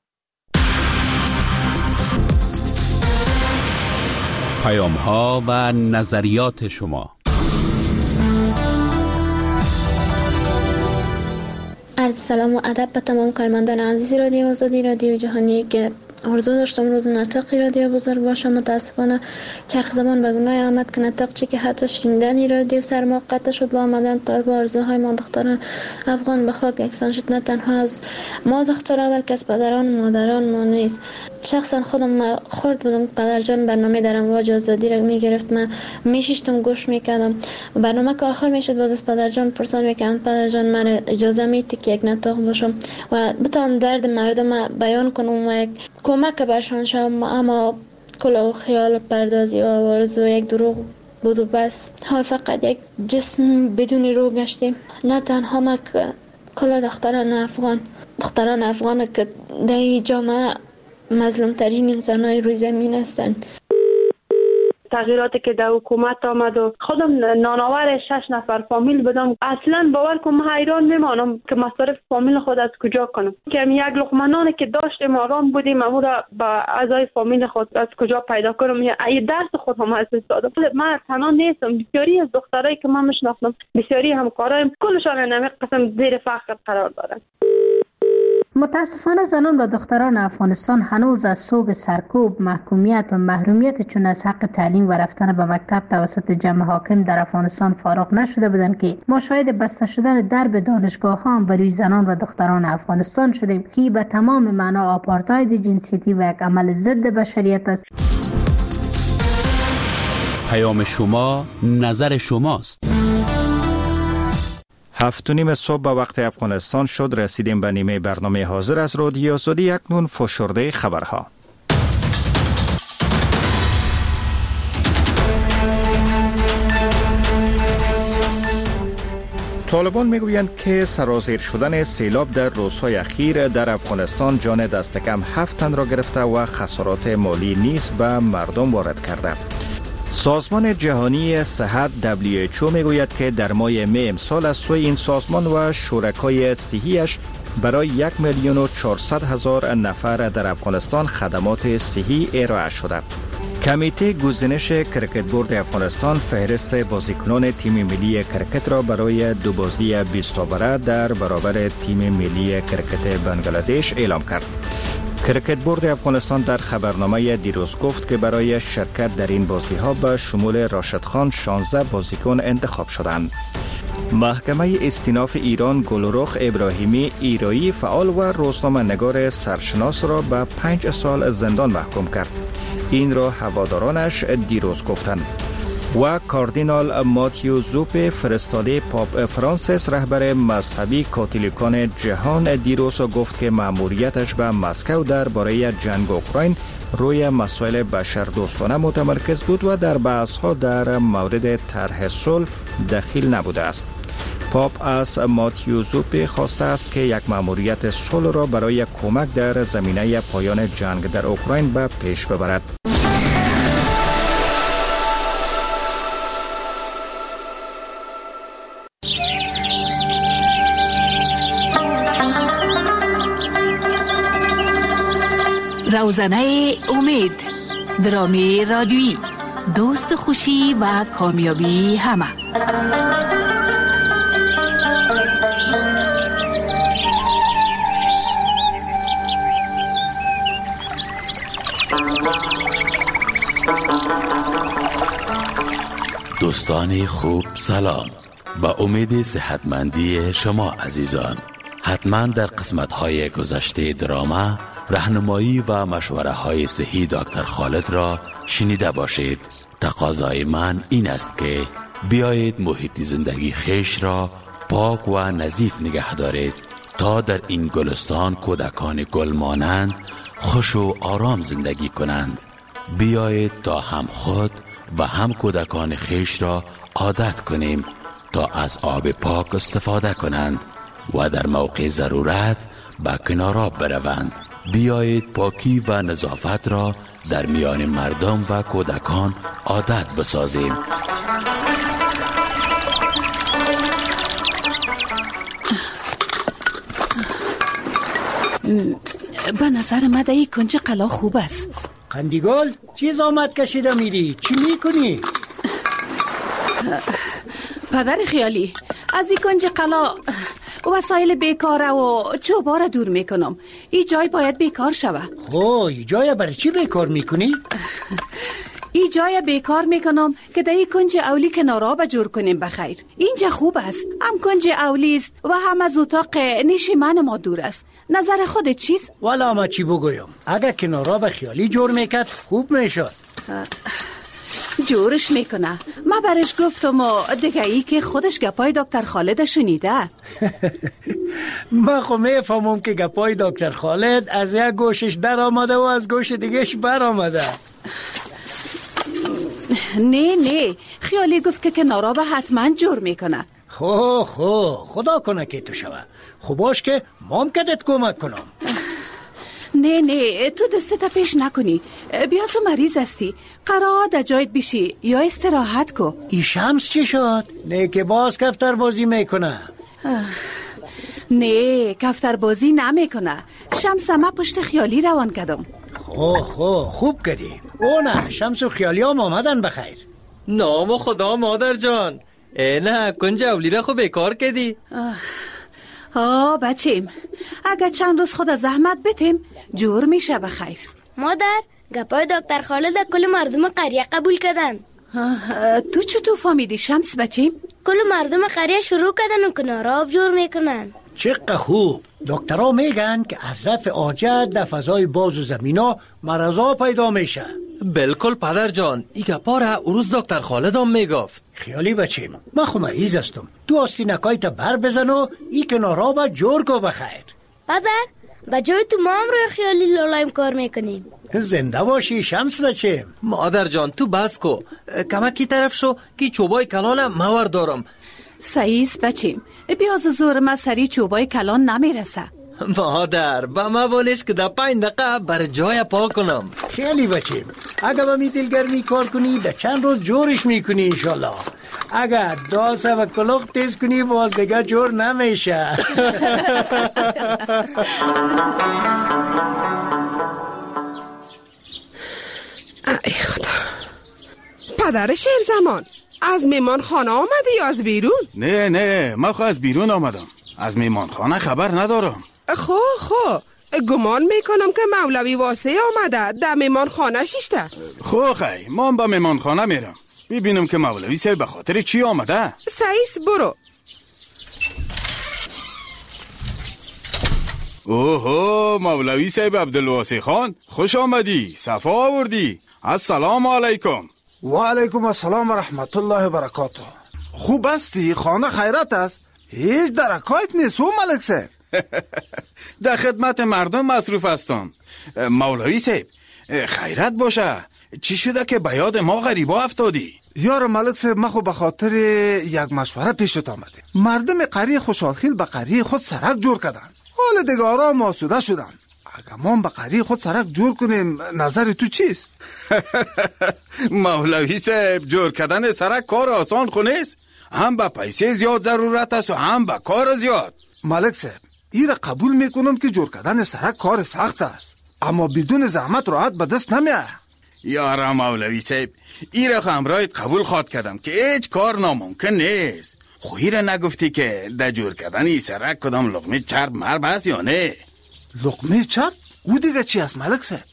پیام‌ها و نظریات شما. عرض سلام و ادب به تمام کارمندان عزیز رادیو آزادی، رادیو جهانی که آرزو داشتم روز نطقی رادیو بزرگ باشه. متاسفانه چرخ زمان به گناه آمد که نطق چی که حتی شنیدنی رادیو سر ما قطع شد با آمدن طالب آرزوهای ما دختران افغان به خاک یکسان شد. نه تنها از ما دخترها بلکه از پدران و مادران ما نیز. شخصا خودم خورد بودم پدر جان برنامه در امواج آزادی را میگرفت، من میشیشتم گوش میکردم. برنامه که آخر میشد باز از پدر جان پرسان میکردم پدر جان من اجازه میدی که یک نطق باشم و بتونم درد مردم بیان کنم و یک کمک برشان شدم، اما کل خیال پردازی و آرزو یک دروغ بود و بس. حال فقط یک جسم بدون روح گشتیم. نه تنها ما که کل دختران افغان که در این جامعه مظلوم ترین انسان‌های روی زمین هستند. تغییراتی که در حکومت آمد و خودم نانآور 6 نفر فامیل بدم، اصلا باور کنم حیران میمانم که مصارف فامیل خود از کجا کنم، که یک لقمه نانی که داشتیم آرام بودیم اما را با اعضای فامیل خود از کجا پیدا کنم. یا ای درس خود هم از استاد من تنها نیستم، بسیاری از دخترایی که من میشناسم، بسیاری همکارایم، کلشان نمی قسم زیر فقر قرار دارن. متاسفانه زنان و دختران افغانستان هنوز از سوگ سرکوب، محکومیت و محرومیت چون از حق تعلیم و رفتن به مکتب توسط جمع حاکم در افغانستان فارغ نشده بودند که ما شاهد بسته شدن درب دانشگاه ها بر روی زنان و دختران افغانستان شدیم که به تمام معنا آپارتاید جنسیتی و یک عمل ضد بشریت است. پیام شما، نظر شماست. 7:30 صبح به وقت افغانستان شد. رسیدیم به نیمه برنامه حاضر از رادیو آزادی. اکنون فشرده خبرها. طالبان میگویند که سرازیر شدن سیلاب در روزهای اخیر در افغانستان جان دست کم 7 تن را گرفته و خسارات مالی نیز به مردم وارد کرده. سازمان جهانی صحت WHO میگوید که در ماه می امسال از سوی این سازمان و شرکای صحیش برای 1,400,000 نفر در افغانستان خدمات صحی ارائه شده. کمیته گزینش کرکت بورد افغانستان فهرست بازیکنان تیم ملی کرکت را برای دو بازی 20 اووره در برابر تیم ملی کرکت بنگلادش اعلام کرد. کرکت بورد افغانستان در خبرنامه دیروز گفت که برای شرکت در این بازی‌ها به شمول راشد خان 16 بازیکن انتخاب شدند. محکمه استیناف ایران گلرخ ابراهیمی ایرایی فعال و روزنامه‌نگار سرشناس را به 5 سال زندان محکوم کرد. این را هوادارانش دیروز گفتند. و کاردینال ماتیو زوپ فرستاده پاپ فرانسیس رهبر مذهبی کاتولیکان جهان دیروز گفت که مأموریتش به مسکو درباره جنگ اوکراین روی مسائل بشردوستانه متمرکز بود و در بحث‌ها در مورد طرح صلح دخیل نبوده است. پاپ از ماتیو زوپ خواسته است که یک مأموریت صلح را برای کمک در زمینه پایان جنگ در اوکراین به پیش ببرد. روزنه امید، درامی رادیویی، دوست خوشی و کامیابی همه. دوستان خوب سلام. با امید صحتمندی شما عزیزان، حتما در قسمت‌های گذشته دراما راهنمایی و مشوره های صحی دکتر خالد را شنیده باشید. تقاضای من این است که بیایید محیط زندگی خیش را پاک و نظیف نگه دارید تا در این گلستان کودکان گل مانند خوش و آرام زندگی کنند. بیایید تا هم خود و هم کودکان خیش را عادت کنیم تا از آب پاک استفاده کنند و در موقع ضرورت به کنار آب بروند. بیایید پاکی و نظافت را در میان مردم و کودکان عادت بسازیم. به نظر من این کنج قلا خوب است. قندیگل چیز آمد کشیده میری؟ چی میکنی؟ پدر خیالی، از این کنج قلا وسایل بیکاره و چوبا را دور میکنم. این جای باید بیکار شوه. این جای برای چی بیکار میکنی؟ این جای بیکار میکنم که در این کنج اولی کنارا جور کنیم بخیر. اینجا خوب است، هم کنج اولی است و هم از اتاق نشیمن ما دور است. نظر خودت چیست؟ والا ما چی بگویم، اگر کنارا به خیالی جور میکرد خوب میشد. جورش میکنه. ما برش گفتم و دیگه ای که خودش گپای دکتر خالد شنیده. من خو میفهمم که گپای دکتر خالد از یک گوشش در آمده و از گوش دیگهش بر آمده. نه خیالی گفت که کنارا به حتما جور میکنه. خدا کنه که تو شوه. خب باش که ممکنت کمک کنم. نه تو دستت پیش نکنی. بیا تو مریض هستی، قرار در جایت بشی یا استراحت کو. ای شمس چی شد؟ نه که باز کفتر بازی میکنه. نه کفتر بازی نمیکنه. شمس ما پشت خیالی روان کردم. خوب کردی. او نه شمس و خیالی هم آمدن بخیر. نام خدا مادر جان، نه کنج اولی را خوب بیکار کردی. بچیم اگر چند روز خود زحمت بتیم جور میشه بخیر. مادر گپای دکتر خالد کل مردم قریه قبول کردن. تو چطور فهمیدی شمس بچیم؟ کل مردم قریه شروع کردن و کنارا آب جور میکنن. چقدر خوب. دکترها میگن که از رفع عاجز در فضای باز و زمینا مرضا پیدا میشه. بالکل پدر جان، ای گپا را روز دکتر خالد هم میگفت. خیالی بچیم، من خو مریض هستم. تو آستینکای تا بر بزن و ای کنارا با جور کو بخیر. پدر بجای تو ما هم روی خیالی لالایم کار میکنیم. زنده باشی شمس بچیم. مادر جان تو بس کو، کمکی طرف شو که چوبای کلانم مور دارم. سعیس بچیم بیاز زور ما سری چوبای کلان نمیرسه. مادر با ما بولش که در 5 دقیقه بر جای پا کنم. خیلی بچیم، اگه با می دلگرمی کار کنی در چند روز جورش میکنی انشالله. اگر داسه و کلوخ تیز کنی باز دیگه جور نمیشه. ای خدا. پدر شهر زمان از میمان خانه آمده یا از بیرون؟ نه من خو از بیرون آمدم. از میمان خانه خبر ندارم. خو گمان میکنم که مولوی واسه آمده در میمان خانه شیشته. خی من با میمان خانه میرم ببینم که مولوی صاحب به خاطر چی آمده. سعیس برو. اوهو مولوی صاحب عبدالواسع خان خوش آمدی، صفا آوردی. السلام علیکم. و علیکم السلام و رحمت الله و برکاته. خوب هستی؟ خانه خیرت است؟ هیچ درکایت نیست و ملک صاحب؟ در خدمت مردم مصروف هستم. مولوی صاحب خیرت باشه. چی شده که به یاد ما غریبا افتادی؟ یار ملک صاحب ما خو به خاطر یک مشوره پیشت آمده. مردم قریه خوشحالخیل به قریه خود سرک جور کردن. حال دیگه آرام آسوده شدن. اگه ما به قریه خود سرک جور کنیم نظر تو چیست؟ مولوی صاحب جور کردن سرک کار آسان خو نیست. هم به پیسه زیاد ضرورت است و هم به کار زیاد. ملک صاحب ایره قبول میکنم که جور کردن سرک کار سخت است، اما بدون زحمت راحت به دست نمیاد. یارا مولوی صاحب ایره همراهت قبول خواد کردم که هیچ کار ناممکن نیست. خو ایره نگفتی که در جور کردن ای سرک کدام لقمه چرب مرب هست یا نه؟ لقمه چرب؟ او دیگه چی است ملک صاحب؟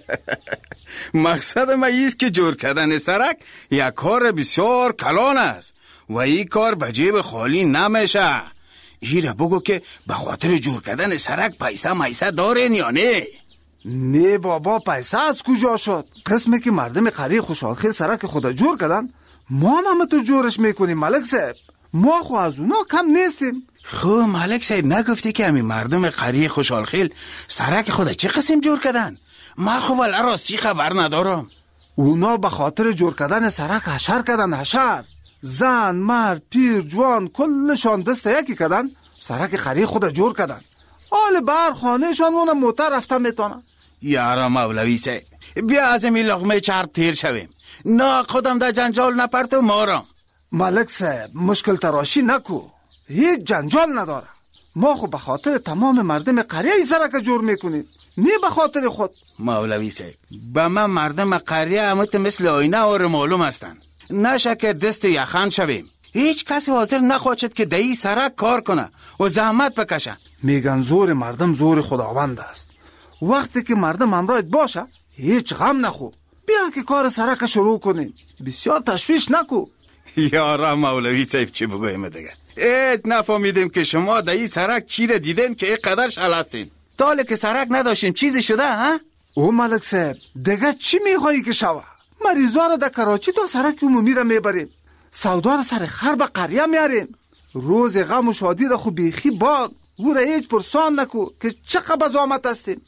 مقصد ما ایست که جور کردن سرک یک کار بسیار کلان است و این کار به جیب خالی نمیشه. ایره بگو که به خاطر جور کردن سرک پیسه دارین یا نه؟ نه بابا، پیسه از کجا شد؟ قسمی که مردم قریه خوشحالخیل سرک خود جور کردن ما هم تو جورش میکنیم ملک صاحب. ما خو از اونا کم نیستیم. خو ملک صاحب نگفتی که همین مردم قریه خوشحالخیل سرک خود چه قسم جور کردن؟ ما خو ولی راستی خبر ندارم. اونا به خاطر جور کردن سرک حشر کردن. حشر زن مرد پیر جوان کلشان دست یکی کردن سرک قریه خود جور کردن. حال بر خانهشان اون موتر رفته میتونن. یارا مولوی صاحب بیا از این لقمه چرب تیر شویم. نه خودم در جنجال نپرت و مارم. ملک صاحب مشکل تراشی نکو، هیچ جنجال نداره. ما خو به خاطر تمام مردم قریه ای سرک جور میکنیم، نه به خاطر خود. مولوی صاحب به من مردم قریه همت مثل آینه اور معلوم هستن. نشه که دست یخن شویم. هیچ کسی حاضر نخواهد که دهی سرک کار کنه و زحمت بکشه. میگن زور مردم زور خداوند است. وقتی که مردم همراهت باشه هیچ غم نخو. بیا که کار سرک شروع کنیم، بسیار تشویش نکو. یارا مولوی صاحب چی بگویم دیگه؟ ایت نفهمیدیم که شما دهی سرک چی را دیدیم که اینقدر شل هستین. تاله که سرک نداشتیم چیزی شده ها؟ او ملک صاحب دیگه چی میخوایی که شوه؟ مریضا را در کراچی تا سرک عمومی را میبریم، سودا را سر خر به قریه میاریم. روز غم و شادی را خو بیخی باد او را هیچ پرسان نکو که چقدر بزامت هستیم.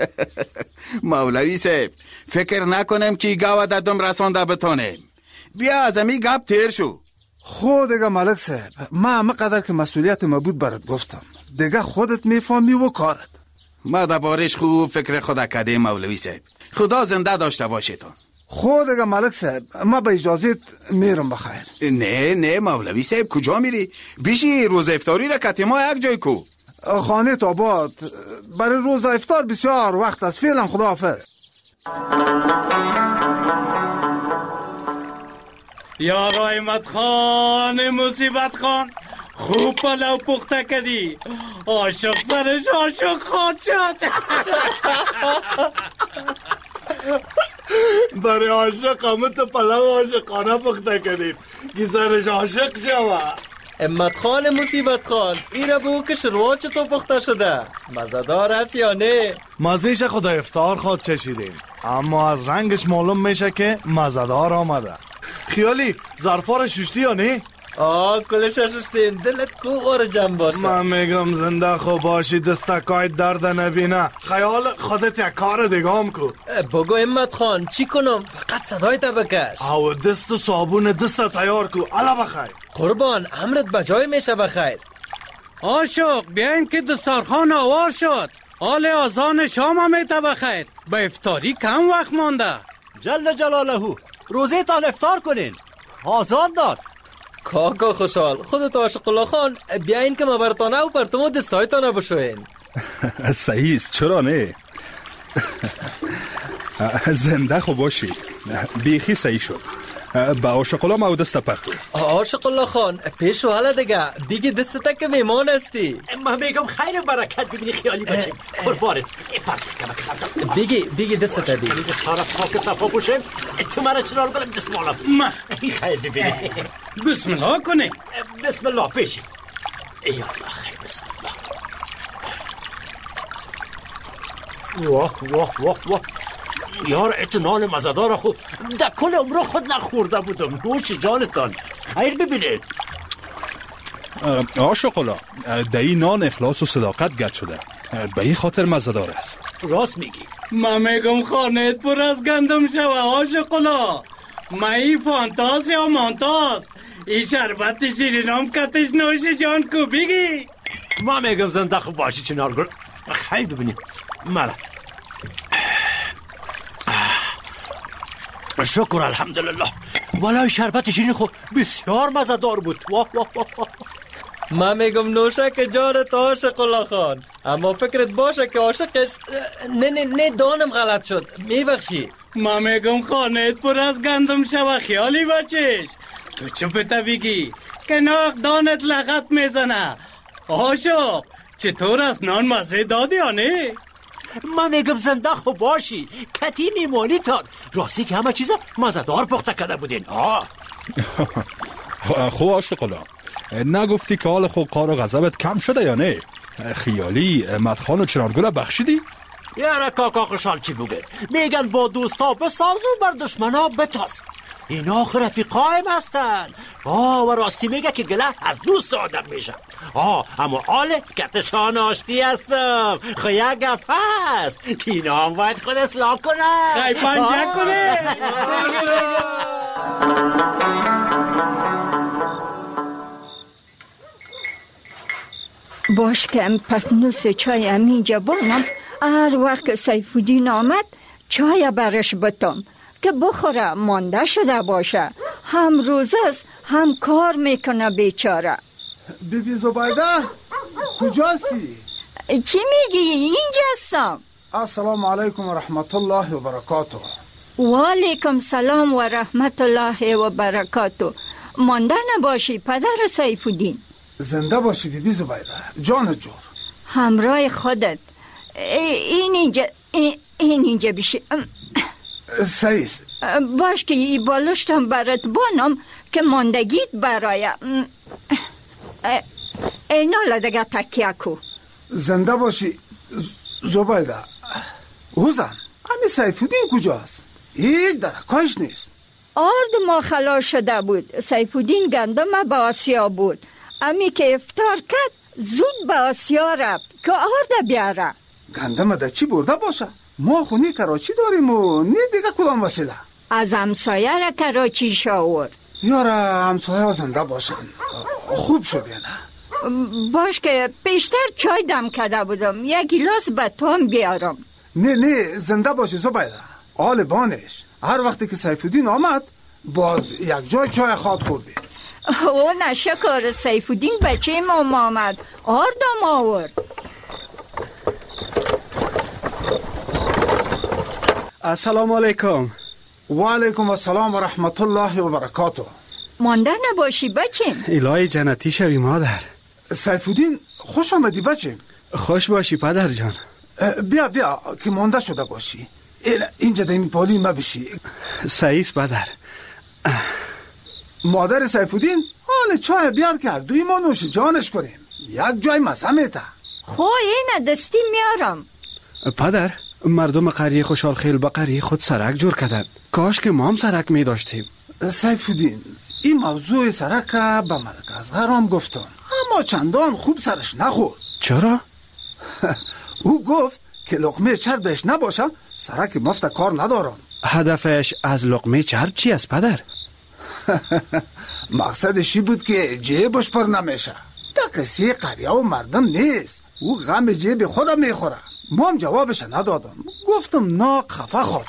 مولوی صاحب فکر نکنم که گاوه دادم رسانده بتونیم. بیا از امی گپ تیر شو. خود دیگه ملک صاحب ما همه قدر که مسئولیت مبود برات گفتم، دیگه خودت میفهمی و کارت. ما در بارش خوب فکر خدا کردیم مولوی صاحب. خدا زنده داشته باشیتون. خود دیگه ملک صاحب ما به اجازت میرم بخیر. نه مولوی صاحب کجا میری؟ بیشی روز افطاری را کتی ما یک جای کو. خانه تاباد برای روز افطار بسیار وقت است. فعلا خداحافظ. یا رحمت خان مصیبت خان خوب پلو پخته کردی. عاشق سرش عاشق خود شد. برای عاشق همه تو پلو عاشقانه پخته کردیم که سرش عاشق شوه. امت خان مصیبت خان، ایره بگو که شروع چطور پخته شده؟ مزدار هست یا نه؟ مزیش خدا افطار خود چشیدیم، اما از رنگش معلوم میشه که مزدار آمده. خیالی ظرفا ششتی یا نه؟ کلش ششتیم. دلت کو اور جمع باشه. من میگم زنده خوب باشی، دستکای درد نبینه. خیال خودت یک کار دیگام کو. بگو امت خان چی کنم؟ فقط صدای تا بکش. او دست و صابون دست تیار کو. الا بخیر. قربان امرت بجای میشه بخیر. عاشق بیاین که دستارخان آوار شد. حال آذان شام هم میته بخیر. به افطاری کم وقت مانده. جل جلاله روزه تان افطار کنین. آزاد داد. کاکا خوشحال، خودت عاشق الله خان بیاین که مبرتانه و پرتمو دستایتانه بشوین. صحیح است، چرا نه؟ زنده خوب باشی. بیخی صحیح شد. با عاشق الله ما دست پرتو. عاشق الله خان پیشو حالا دیگه بیگی دسته که میمان هستی. من میگم خیر و برکت ببینی خیالی بچه. قربانت بیگی دسته بی دستارا پاک صفا باشم. تو مرا چرا گلم بسم الله. ما خیر ببینی. بسم الله کنی. بسم الله پیشی. ای الله خیر بسم الله. واه یار اتنان مزدار خود در کل عمر خود نخورده بودم. نوش جانتان. خیر ببینید. عاشق الله در این نان اخلاص و صداقت گرد شده. به این خاطر مزدار است. راست میگی. من میگم خانهت پر از گندم شوه عاشق الله. مایی فانتاز یا مانتاز. این شربت شیرینام کتش نوش جان کو بگی. من میگم زنده خوب باشی چنار گل. خیر ببینید. مرا شکر الحمدلله. والای شربت شیرین خود بسیار مزه‌دار بود. واه. من میگم نوشه که جانت عاشق الله خان، اما فکرت باشه که عاشقش نه دانم غلط شد. میبخشی. من میگم خانهت پر از گندم شوه خیالی بچش. تو چپتا بگی که ناق دانت لغت میزنه. عاشق چطور است نان مزه دادی یا نه؟ من میگم زنده خوب باشی. کتی میمانی تان. راستی که همه چیز مزه‌دار پخته کرده بودین. خوب عاشق الله نگفتی که حال خود قار و غضبت کم شده یا نه؟ خیالی مدخان و چنارگل بخشیدی؟ یاره کاکا خوشحال چی بگه؟ میگن با دوستا بساز و بر دشمنا بتاز. اینا آخر رفیقایم هستن. و راستی میگه که گله از دوست آدم میشه. اما آله کتشان آشتی هستم. خو یک گفت هست که اینا هم باید خود اصلاح کنه. خیلی پنجه کنه. باش که پتنوس چای امینجا بانم. هر وقت سیفودین آمد چای برش بتم که بخوره مانده شده باشه. هم روزه است هم کار میکنه بیچاره. بیبی زبیده کجاستی؟ چی میگی؟ اینجا هستم. السلام علیکم و رحمت الله و برکاته. و علیکم سلام و رحمت الله و برکاته. مانده نباشی پدر سیفودین. زنده باشی بیبی زبیده جان جور. همراه خودت. این اینجا بشی. سیست باش که ای بالشتم برات بانم که ماندگیت برای اینا لدگه تکیه کو. زنده باشی زبیده. اوزن امی سیفودین کجاست؟ هیچ درکایش نیست. آرد ما خلاص شده بود. سیفودین گندم به آسیا بود. امی که افطار کرد زود به آسیا رفت که آرد بیاره. گندم ده چی برده باشه؟ ما خونی کراچی داریم و نه دیگه کدام وسیله. از همسایه را کراچی شاور. یاره همسایه زنده باشن. خوب شده نه؟ باش که پیشتر چای دم کرده بودم. یک گیلاس به تو هم بیارم. نه زنده باشی زبیده. آل بانش هر وقتی که سیفودین آمد باز یک جای چای خواد خوردی. او نشکر سیفودین بچه ما آمد. آردم آورد. السلام علیکم. و علیکم السلام و رحمت الله و برکاته. مانده نباشی بچیم. الهی جنتی شوی مادر. سیفودین خوش آمدی بچیم. خوش باشی پدر جان. بیا که مانده شده باشی. اینجا دیمی پالی ما بشی. سعیس پدر. مادر سیفودین حال چای بیار که دوی ما نوش جانش کنیم. یک جای مزه میده. خو اینه دستی میارم. پدر مردم قریه خوشحال خیل به قریه خود سرک جور کردن. کاش که ما هم سرک می داشتیم. سیفودین این موضوع سرک به ملک اصغر هم گفتم، اما چندان خوب سرش نخورد. چرا؟ او گفت که لقمه چربش نباشه سرک مفت کار ندارم. هدفش از لقمه چرب چی است پدر؟ مقصدشی بود که جیبش پر نمیشه. در قصه قریه و مردم نیست. او غم جیب خودم میخوره. ما هم جوابش ندادم. گفتم ناک خفه خود.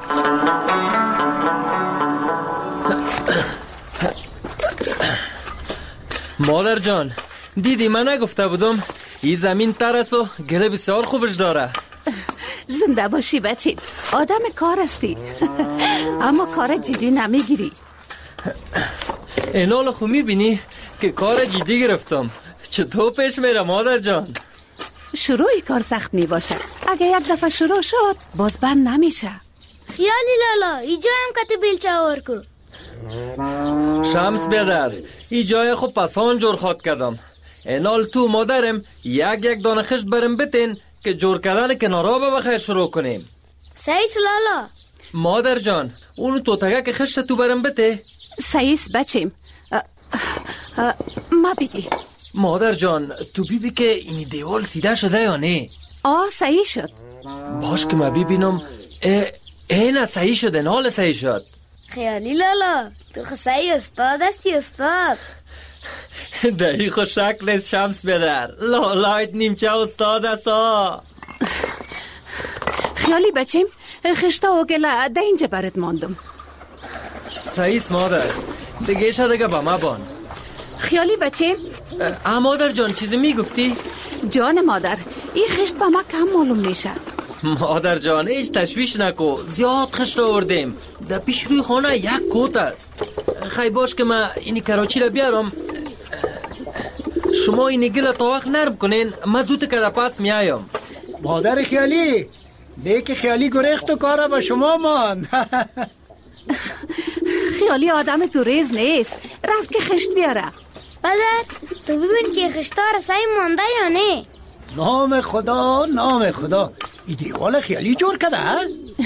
مادر جان دیدی من نگفته بودم این زمین ترس و گله بسیار خوبش داره. زنده باشی بچه، آدم کار هستی اما کار جدی نمیگیری. اینال خو میبینی که کار جدی گرفتم. چطور پیش میره مادر جان؟ شروعی کار سخت میباشه، اگه یک دفعه شروع شد باز بند نمیشه. خیالی لالا اینجا هم کت بیلچه آور کو. شمس بیادر ای جای خو پسان جور خواد کردم. اینال تو مادرم یک دانه خشت برم بتین که جور کردن کنارا به بخیر شروع کنیم. سعیس لالا. مادر جان اونو توتگه که خشت تو برم بته. سعیس بچیم ما بیدی. مادر جان تو بیدی که این دیوال سیده شده یا نه؟ صحیح شد. باش که ما ببینم. نه صحیح شده، نال صحیح شد. خیالی لالا تو خصایی استاد هستی استاد. دایی خو شکل شمس بدر لالایت نیمچه استاد هستا. خیالی بچیم خشتا و گله ده اینجا برد ماندم. سعیس مادر دیگه شده با ما بان. خیالی بچیم مادر جان چیزی میگفتی؟ جان مادر این خشت با ما کم معلوم میشه. مادر جان هیچ تشویش نکو، زیاد خشت آوردیم. در پیش روی خانه یک کوت است. خیلی باش که من اینی کراچی را بیارم. شما اینی گل تا وقت نرم کنین، من زود که در پس میایم. مادر خیالی دیگه خیالی گریخت و کارا با شما مان. خیالی آدم گریز نیست، رفت که خشت بیاره. پدر تو ببین که خشتا رسایی مانده یا نه؟ نام خدا ای دیوال خیالی جور کده ها؟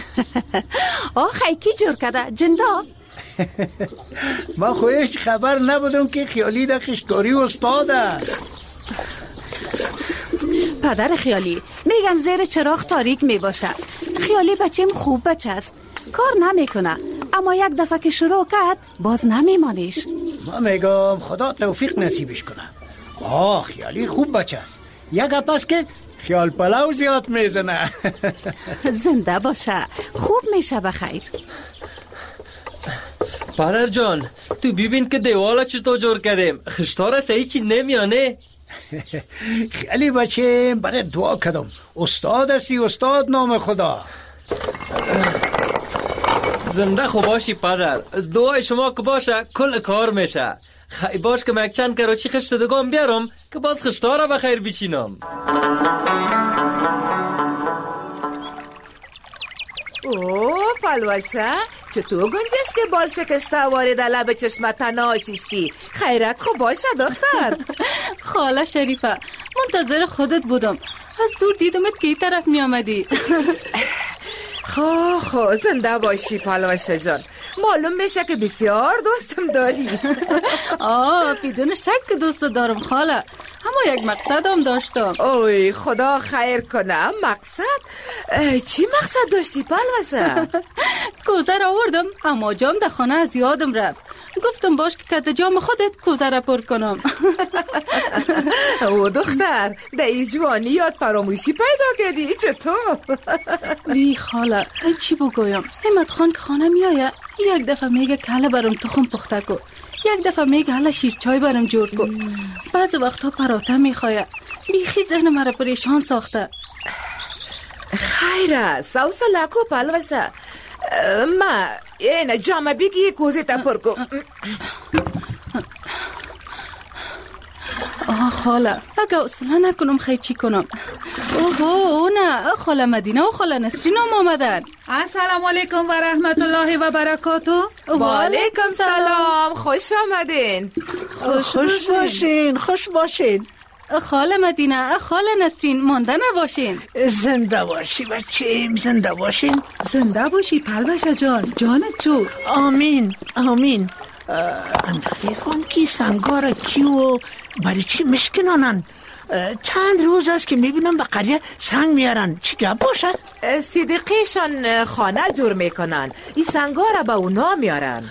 خیلی جور کده جندا. من هیچ خبر نبودم که خیالی در خشتکاری استاده. پدر خیالی میگن زیر چراغ تاریک میباشه. خیالی بچیم خوب بچه است، کار نمیکنه، اما یک دفعه که شروع کرد باز نمیمانیش. من میگم خدا توفیق نصیبش کنه. خیالی خوب بچه است، یک پس که خیال پلاو زیاد میزنه. زنده باشه، خوب میشه بخیر. پدر جان تو ببین که دیوالا چطور جور کردیم، خشتار صحیح چی نمیانه؟ خیلی بچه برای دعا کردم. استاد هستی استاد نام خدا. زنده خوب باشی پدر، دعای شما که باشه کل کار میشه. خیلی باش که من یک چند کراچی خشت دگام بیارم که باز خشتارا بخیر بچینم. پلوشه چطور گنجش که بال شکسته وارد لب چشمت ناشیشتی؟ خیرت خوب باشه دختر. خاله شریفه منتظر خودت بودم، از دور دیدمت که این طرف می آمدی. خو زنده باشی پلوشه جان، معلوم میشه که بسیار دوستم داری. بدون شک که دوست دارم خاله، اما یک مقصد هم داشتم. اوی خدا خیر کنه. مقصد؟ چی مقصد داشتی پلوشه؟ کوزه را آوردم اما جام در خانه از یادم رفت، گفتم باش که کت جام خودت کوزه را پر کنم. او دختر در این جوانی یاد فراموشی پیدا کردی چطور؟ وی خاله چی بگویم، همت خان که خانه میایه یک دفعه میگه کله برام تخم پخته کو، یک دفعه میگه حالا شیر چای برام جور کو، بعض وقتا پراته میخواه. بیخی ذهن مرا پریشان ساخته. خیره سوسه لکو پلوشه. ما اینه جامعه بگی کوزی تا پر کو. خاله اگه اصلا نکنم خیلی چی کنم. اوه نه، خاله مدینه و خاله نسرین هم آمدن. السلام علیکم و رحمت الله و برکاته. و علیکم سلام، خوش آمدین. خوش باشین. خاله مدینه، خاله نسرین، مانده نباشین. زنده باشی بچیم، زنده باشین. زنده باشی پلوشه جان، جانت جو. آمین. اندقیفان کی سنگار کیو برای چی مشکنانن؟ چند روز است که میبینم به قریه سنگ میارن. چی گپ باشد؟ صدیقیشان خانه جور میکنن، این سنگار به اونا میارن.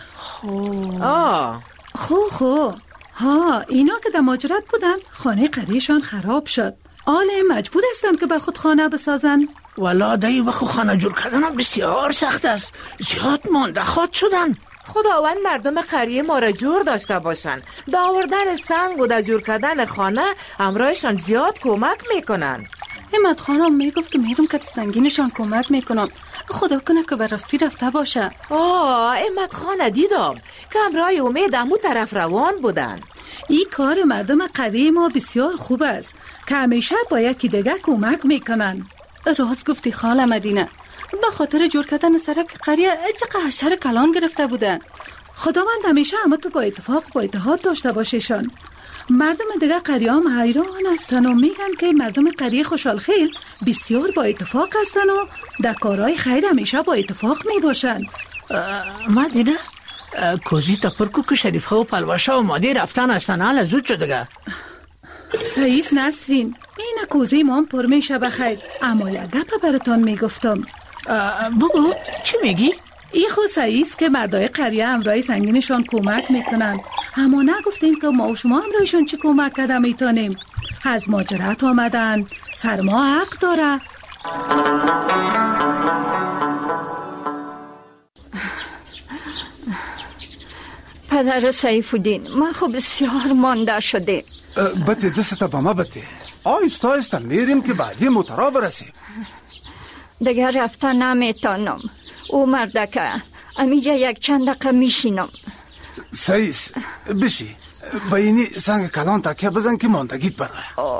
خو ها، اینا که در ماجرات بودن خانه قریهشان خراب شد. آله مجبور هستن که به خود خانه بسازن. والا دایی بخو خانه جور کردن بسیار سخت است. زیاد مانده خود شدن. خداوند مردم قریه ما را جور داشته باشن. داوردن سنگ و در جور کردن خانه همراهشان زیاد کمک میکنن. همت خانم میگفت که میرم که سنگینشان کمک میکنم. خدا کنه که به راستی رفته باشه. همت خانه دیدم که همراه امید امو طرف روان بودن. این کار مردم قریه ما بسیار خوب است که همیشه با یکی دیگه کمک میکنن. راست گفتی خاله مدینه. به خاطر جور کردن سرک قریه چقدر حشر کلان گرفته بودن. خداوند همیشه همه تو با اتفاق با اتحاد داشته باشیشان. مردم دیگه قریه هم حیران هستن و میگن که مردم قریه خوشحال خیل بسیار با اتفاق هستن و در کارهای خیر همیشه با اتفاق میباشن. مدینه کوزی تا پرکو که شریفه و پلوشه و مادی رفتن هستن. حالا زود شدگه سعیس نسرین، این کوزی ما هم پر میشه بخیر، اما یک گپ براتان میگفتم. بگو چی میگی؟ ای خود سعیس که مردای قریه همراهی سنگینشان کمک میکنن، اما نگفتیم که ما و شما همراهیشون چی کمک کده میتونیم. از ماجرات آمدن، سرما حق داره. پدر سیفالدین، من خب بسیار مانده شده. بته دسته با ما بته. آیستا میریم که بعدی موترا برسیم. دیگر رفتن نمیتونم. او مردکه امیجا یک چند دقیقه میشینم. سعیس بشی با اینی سنگ کلان تکیه بزن که ماندگیت بره.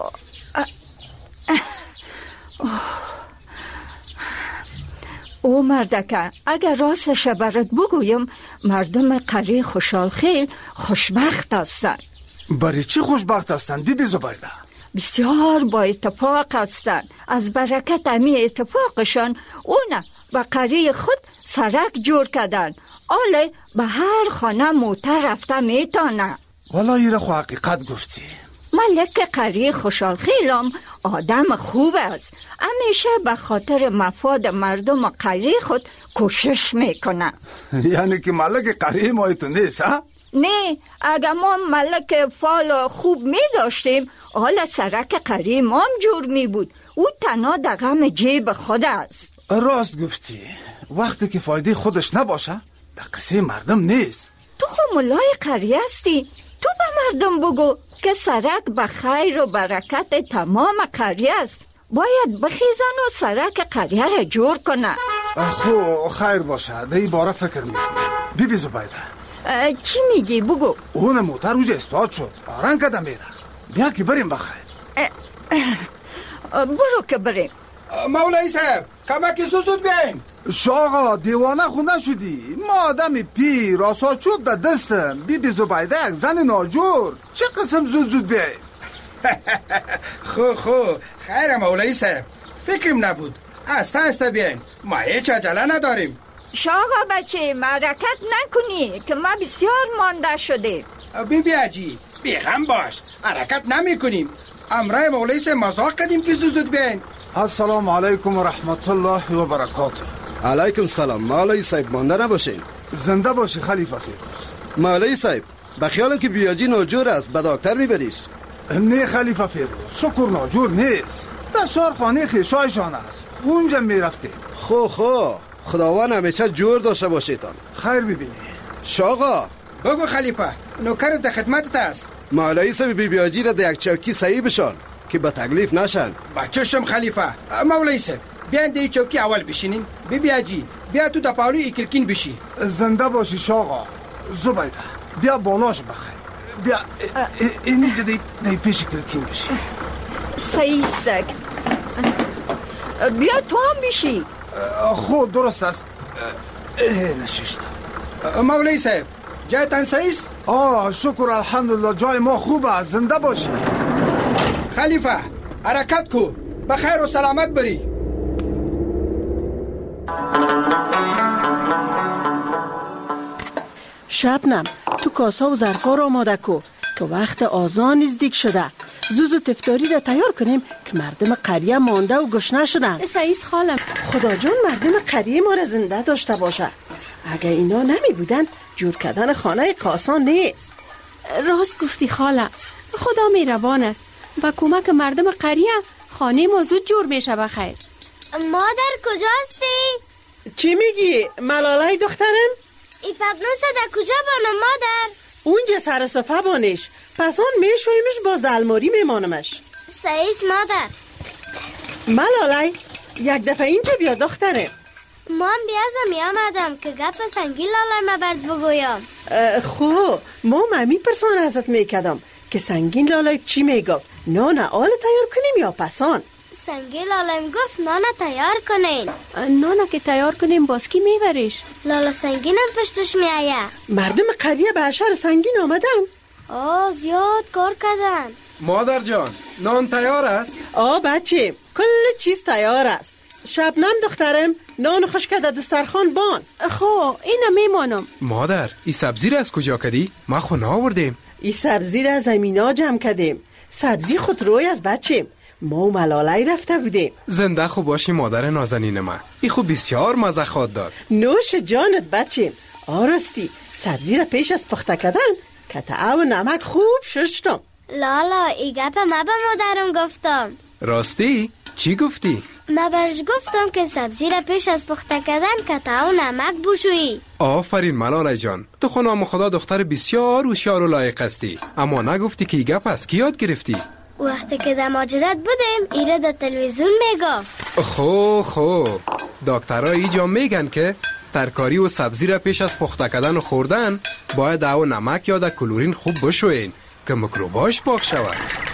او مردکه اگر راستش برات بگویم مردم قریه خوشحال خیل خوشبخت هستند. برای چی خوشبخت هستند بی زبیده؟ بسیار با اتفاق هستند. از برکت امی اتفاقشان اونه به قریه خود سرک جور کردن. آله به هر خانه موتر رفته میتونه. والا ایره خو حقیقت گفتی. ملک قریه خوشحال خیلم آدم خوب است. همیشه به خاطر مفاد مردم قریه خود کوشش میکنه. یعنی که ملک قریه ما تو نیست ها؟ نه، اگر ما ملک فال خوب می داشتیم حالا سرک قریه ما هم جور می بود. او تنها در غم جیب خود است. راست گفتی. وقتی که فایده خودش نباشه در قصه مردم نیست. تو خود ملای قریه هستی. تو به مردم بگو که سرک به خیر و برکت تمام قریه است. باید بخیزن و سرک قریه را جور کنن. خو خیر باشه. در این باره فکر میکنم. بی زبیده چی میگی بگو؟ اون موتر اوج استاد شد. آران کده میره. بیا که بریم بخیر. برو که بریم. مولای صاحب کمکی زود بیاین. شاقا دیوانه خونه شدی. ما آدم پیر آسا چوب در دستم. بی زبیده یک زن ناجور. چه قسم زود بیاین؟ خو خیر مولای صاحب فکرم نبود. استا بیاین. ما هیچ عجله نداریم. شاقا بچه مرکت نکنی که ما بسیار مانده شده. بی عجی بیغم باش. حرکت نمی کنیم. امرای مولای صاحب مزاق کردیم که زود بیاین. السلام علیکم و رحمت الله و برکاته. علیکم سلام. مولای صاحب مانده نباشین. زنده باشی خلیفه فیروز. مولای صاحب بخیالم که بیاجی ناجور است به دکتر میبریش. نه خلیفه فیروز شکر ناجور نیست. در شارخانه خیشایشان است. اونجا میرفته. خو خداوند همیشه جور داشته باشیتان. خیر ببینی. شاقا بگو خلیفه نوکرت در خدمتت است. مولای صاحب بیاجی را در یک چوکی صحیح بشان که به تکلیف نشن. بچه‌شم خلیفه. مولای صاحب بیاین در چوکی اول بشینین. بیاجی بیا تو دپاولی ایکلکین بشی. زنده باشی شاقا. زبیده بیا بالاش بخیر. بیا اینجا دی پیش کلکین بشی. صحیح استک. بیا تو هم بشی. خود درست است. نششتم. مولوی صاحب جایتان صحیح است؟ شکر الحمدلله جای ما خوبه، زنده باشی. خلیفه حرکت کو، بخیر و سلامت بری. شبنم تو کاسا و ظرفا رو آماده کو که وقت آذان نزدیک شده. زوزو تفطاری را تیار کنیم که مردم قریه مانده و گشنه شدن. سعید خالم، خدا جان مردم قریه ما را زنده داشته باشه. اگه اینا نمی بودن جور کردن خانه آسان نیست. راست گفتی خاله، خدا مهربان است. با کمک مردم قریه خانه ما زود جور میشه. بخیر. مادر کجاستی؟ چی میگی ملاله دخترم؟ ای پبنوسه در کجا بانم مادر؟ اونجا سر صفحه بانش، پس آن میشویمش باز در الماری میمانمش. سعیس مادر. ملاله یک دفعه اینجا بیا دخترم. مام بیازم میامدم که گپ سنگین لاله ما برد بگویم. خب ما می پرسان ازت میکدم که سنگین لاله چی میگفت؟ نان آل تیار کنیم یا پسان؟ سنگین لاله گفت نان تیار کنین. نان که تیار کنیم باز کی میبریش؟ لاله سنگینم پشتش میایه. مردم قریه به اشار سنگین آمدن. زیاد کار کردن. مادر جان نان تیار است؟ بچه کل چیز تیار است. شبنم دخترم نان خوش کرده دسترخوان بان. خب اینا میمانم. مادر ای سبزی را از کجا کردی؟ ما خو ناوردیم. ای سبزی را زمینا جمع کردیم. سبزی خود روی از بچه ما و ملاله رفته بودیم. زنده خوب باشی مادر نازنین من. ای خوب بسیار مزه خود داد. نوش جانت بچه. آراستی سبزی را پیش از پخته کردن کتعه و نمک خوب ششتم. لالا ای گپ ما به مادرم گفتم. راستی؟ چی گفتی؟ ما برش گفتم که سبزی را پیش از پخته کردن کتعه و نمک بشویی. آفرین ملاله جان، تو خانم خدا دختر بسیار هوشیار و لایق هستی، اما نگفتی که ای گپ از کی یاد گرفتی؟ وقتی که در ماجرت بودیم ایره در تلویزیون میگفت. خب دکترها اینجا میگن که ترکاری و سبزی را پیش از پخته کردن و خوردن باید او نمک یا در کلورین خوب بشوین که میکروباش پاک شود.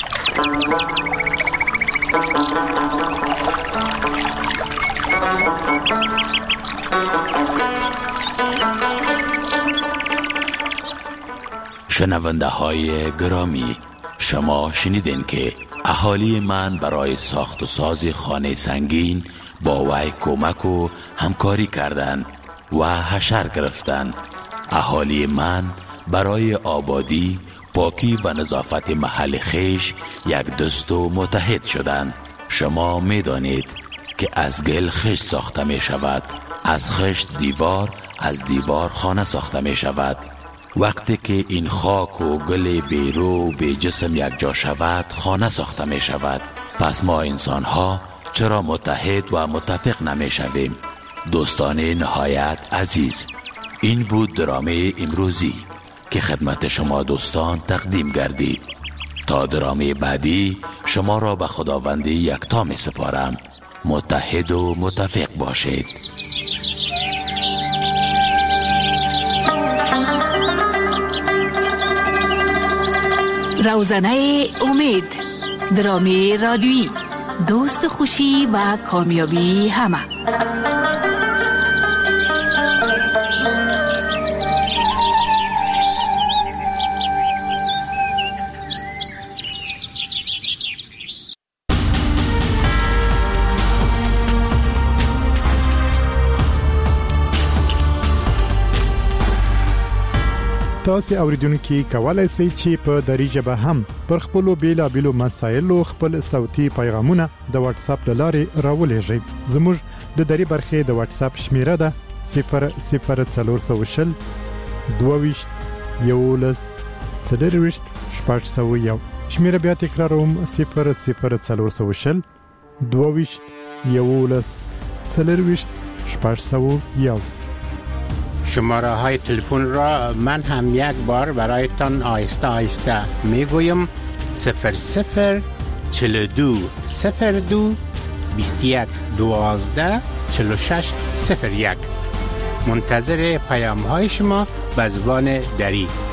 شنونده های گرامی، شما شنیدین که اهالی من برای ساخت و ساز خانه سنگین با وی کمک و همکاری کردند و حشر گرفتند. اهالی من برای آبادی، پاکی و نظافت محل خیش یک دست و متحد شدند. شما می دانید که از گل خشت ساخته می شود، از خشت دیوار، از دیوار خانه ساخته می شود. وقتی که این خاک و گل بیرو و بی جسم یک جا شود خانه ساخته می شود. پس ما انسان ها چرا متحد و متفق نمی شویم؟ دوستان نهایت عزیز، این بود درامه امروزی که خدمت شما دوستان تقدیم گردید. تا درامه بعدی شما را به خداوندی یکتا می سپارم. متحد و متفق باشید. روزنه امید، درامه رادیویی، دوست خوشی و کامیابی همه. تاسو اوریدونکو کولای شئ چې په دری ژبه هم پر خپل بیلابیلو مسایلو خپل صوتي پیغامونه د واتس اپ لارې راولېږئ. زموږ د دری برخې د واتس اپ شمیره ده 00400 22 11 40 601. شمیره بیا تکراروم 00400 22 11 40 601. شماره های تلفن را من هم یک بار برایتان آهسته آهسته میگویم 00 42 02 21 12 46 01. منتظر پیام های شما به زبان دری.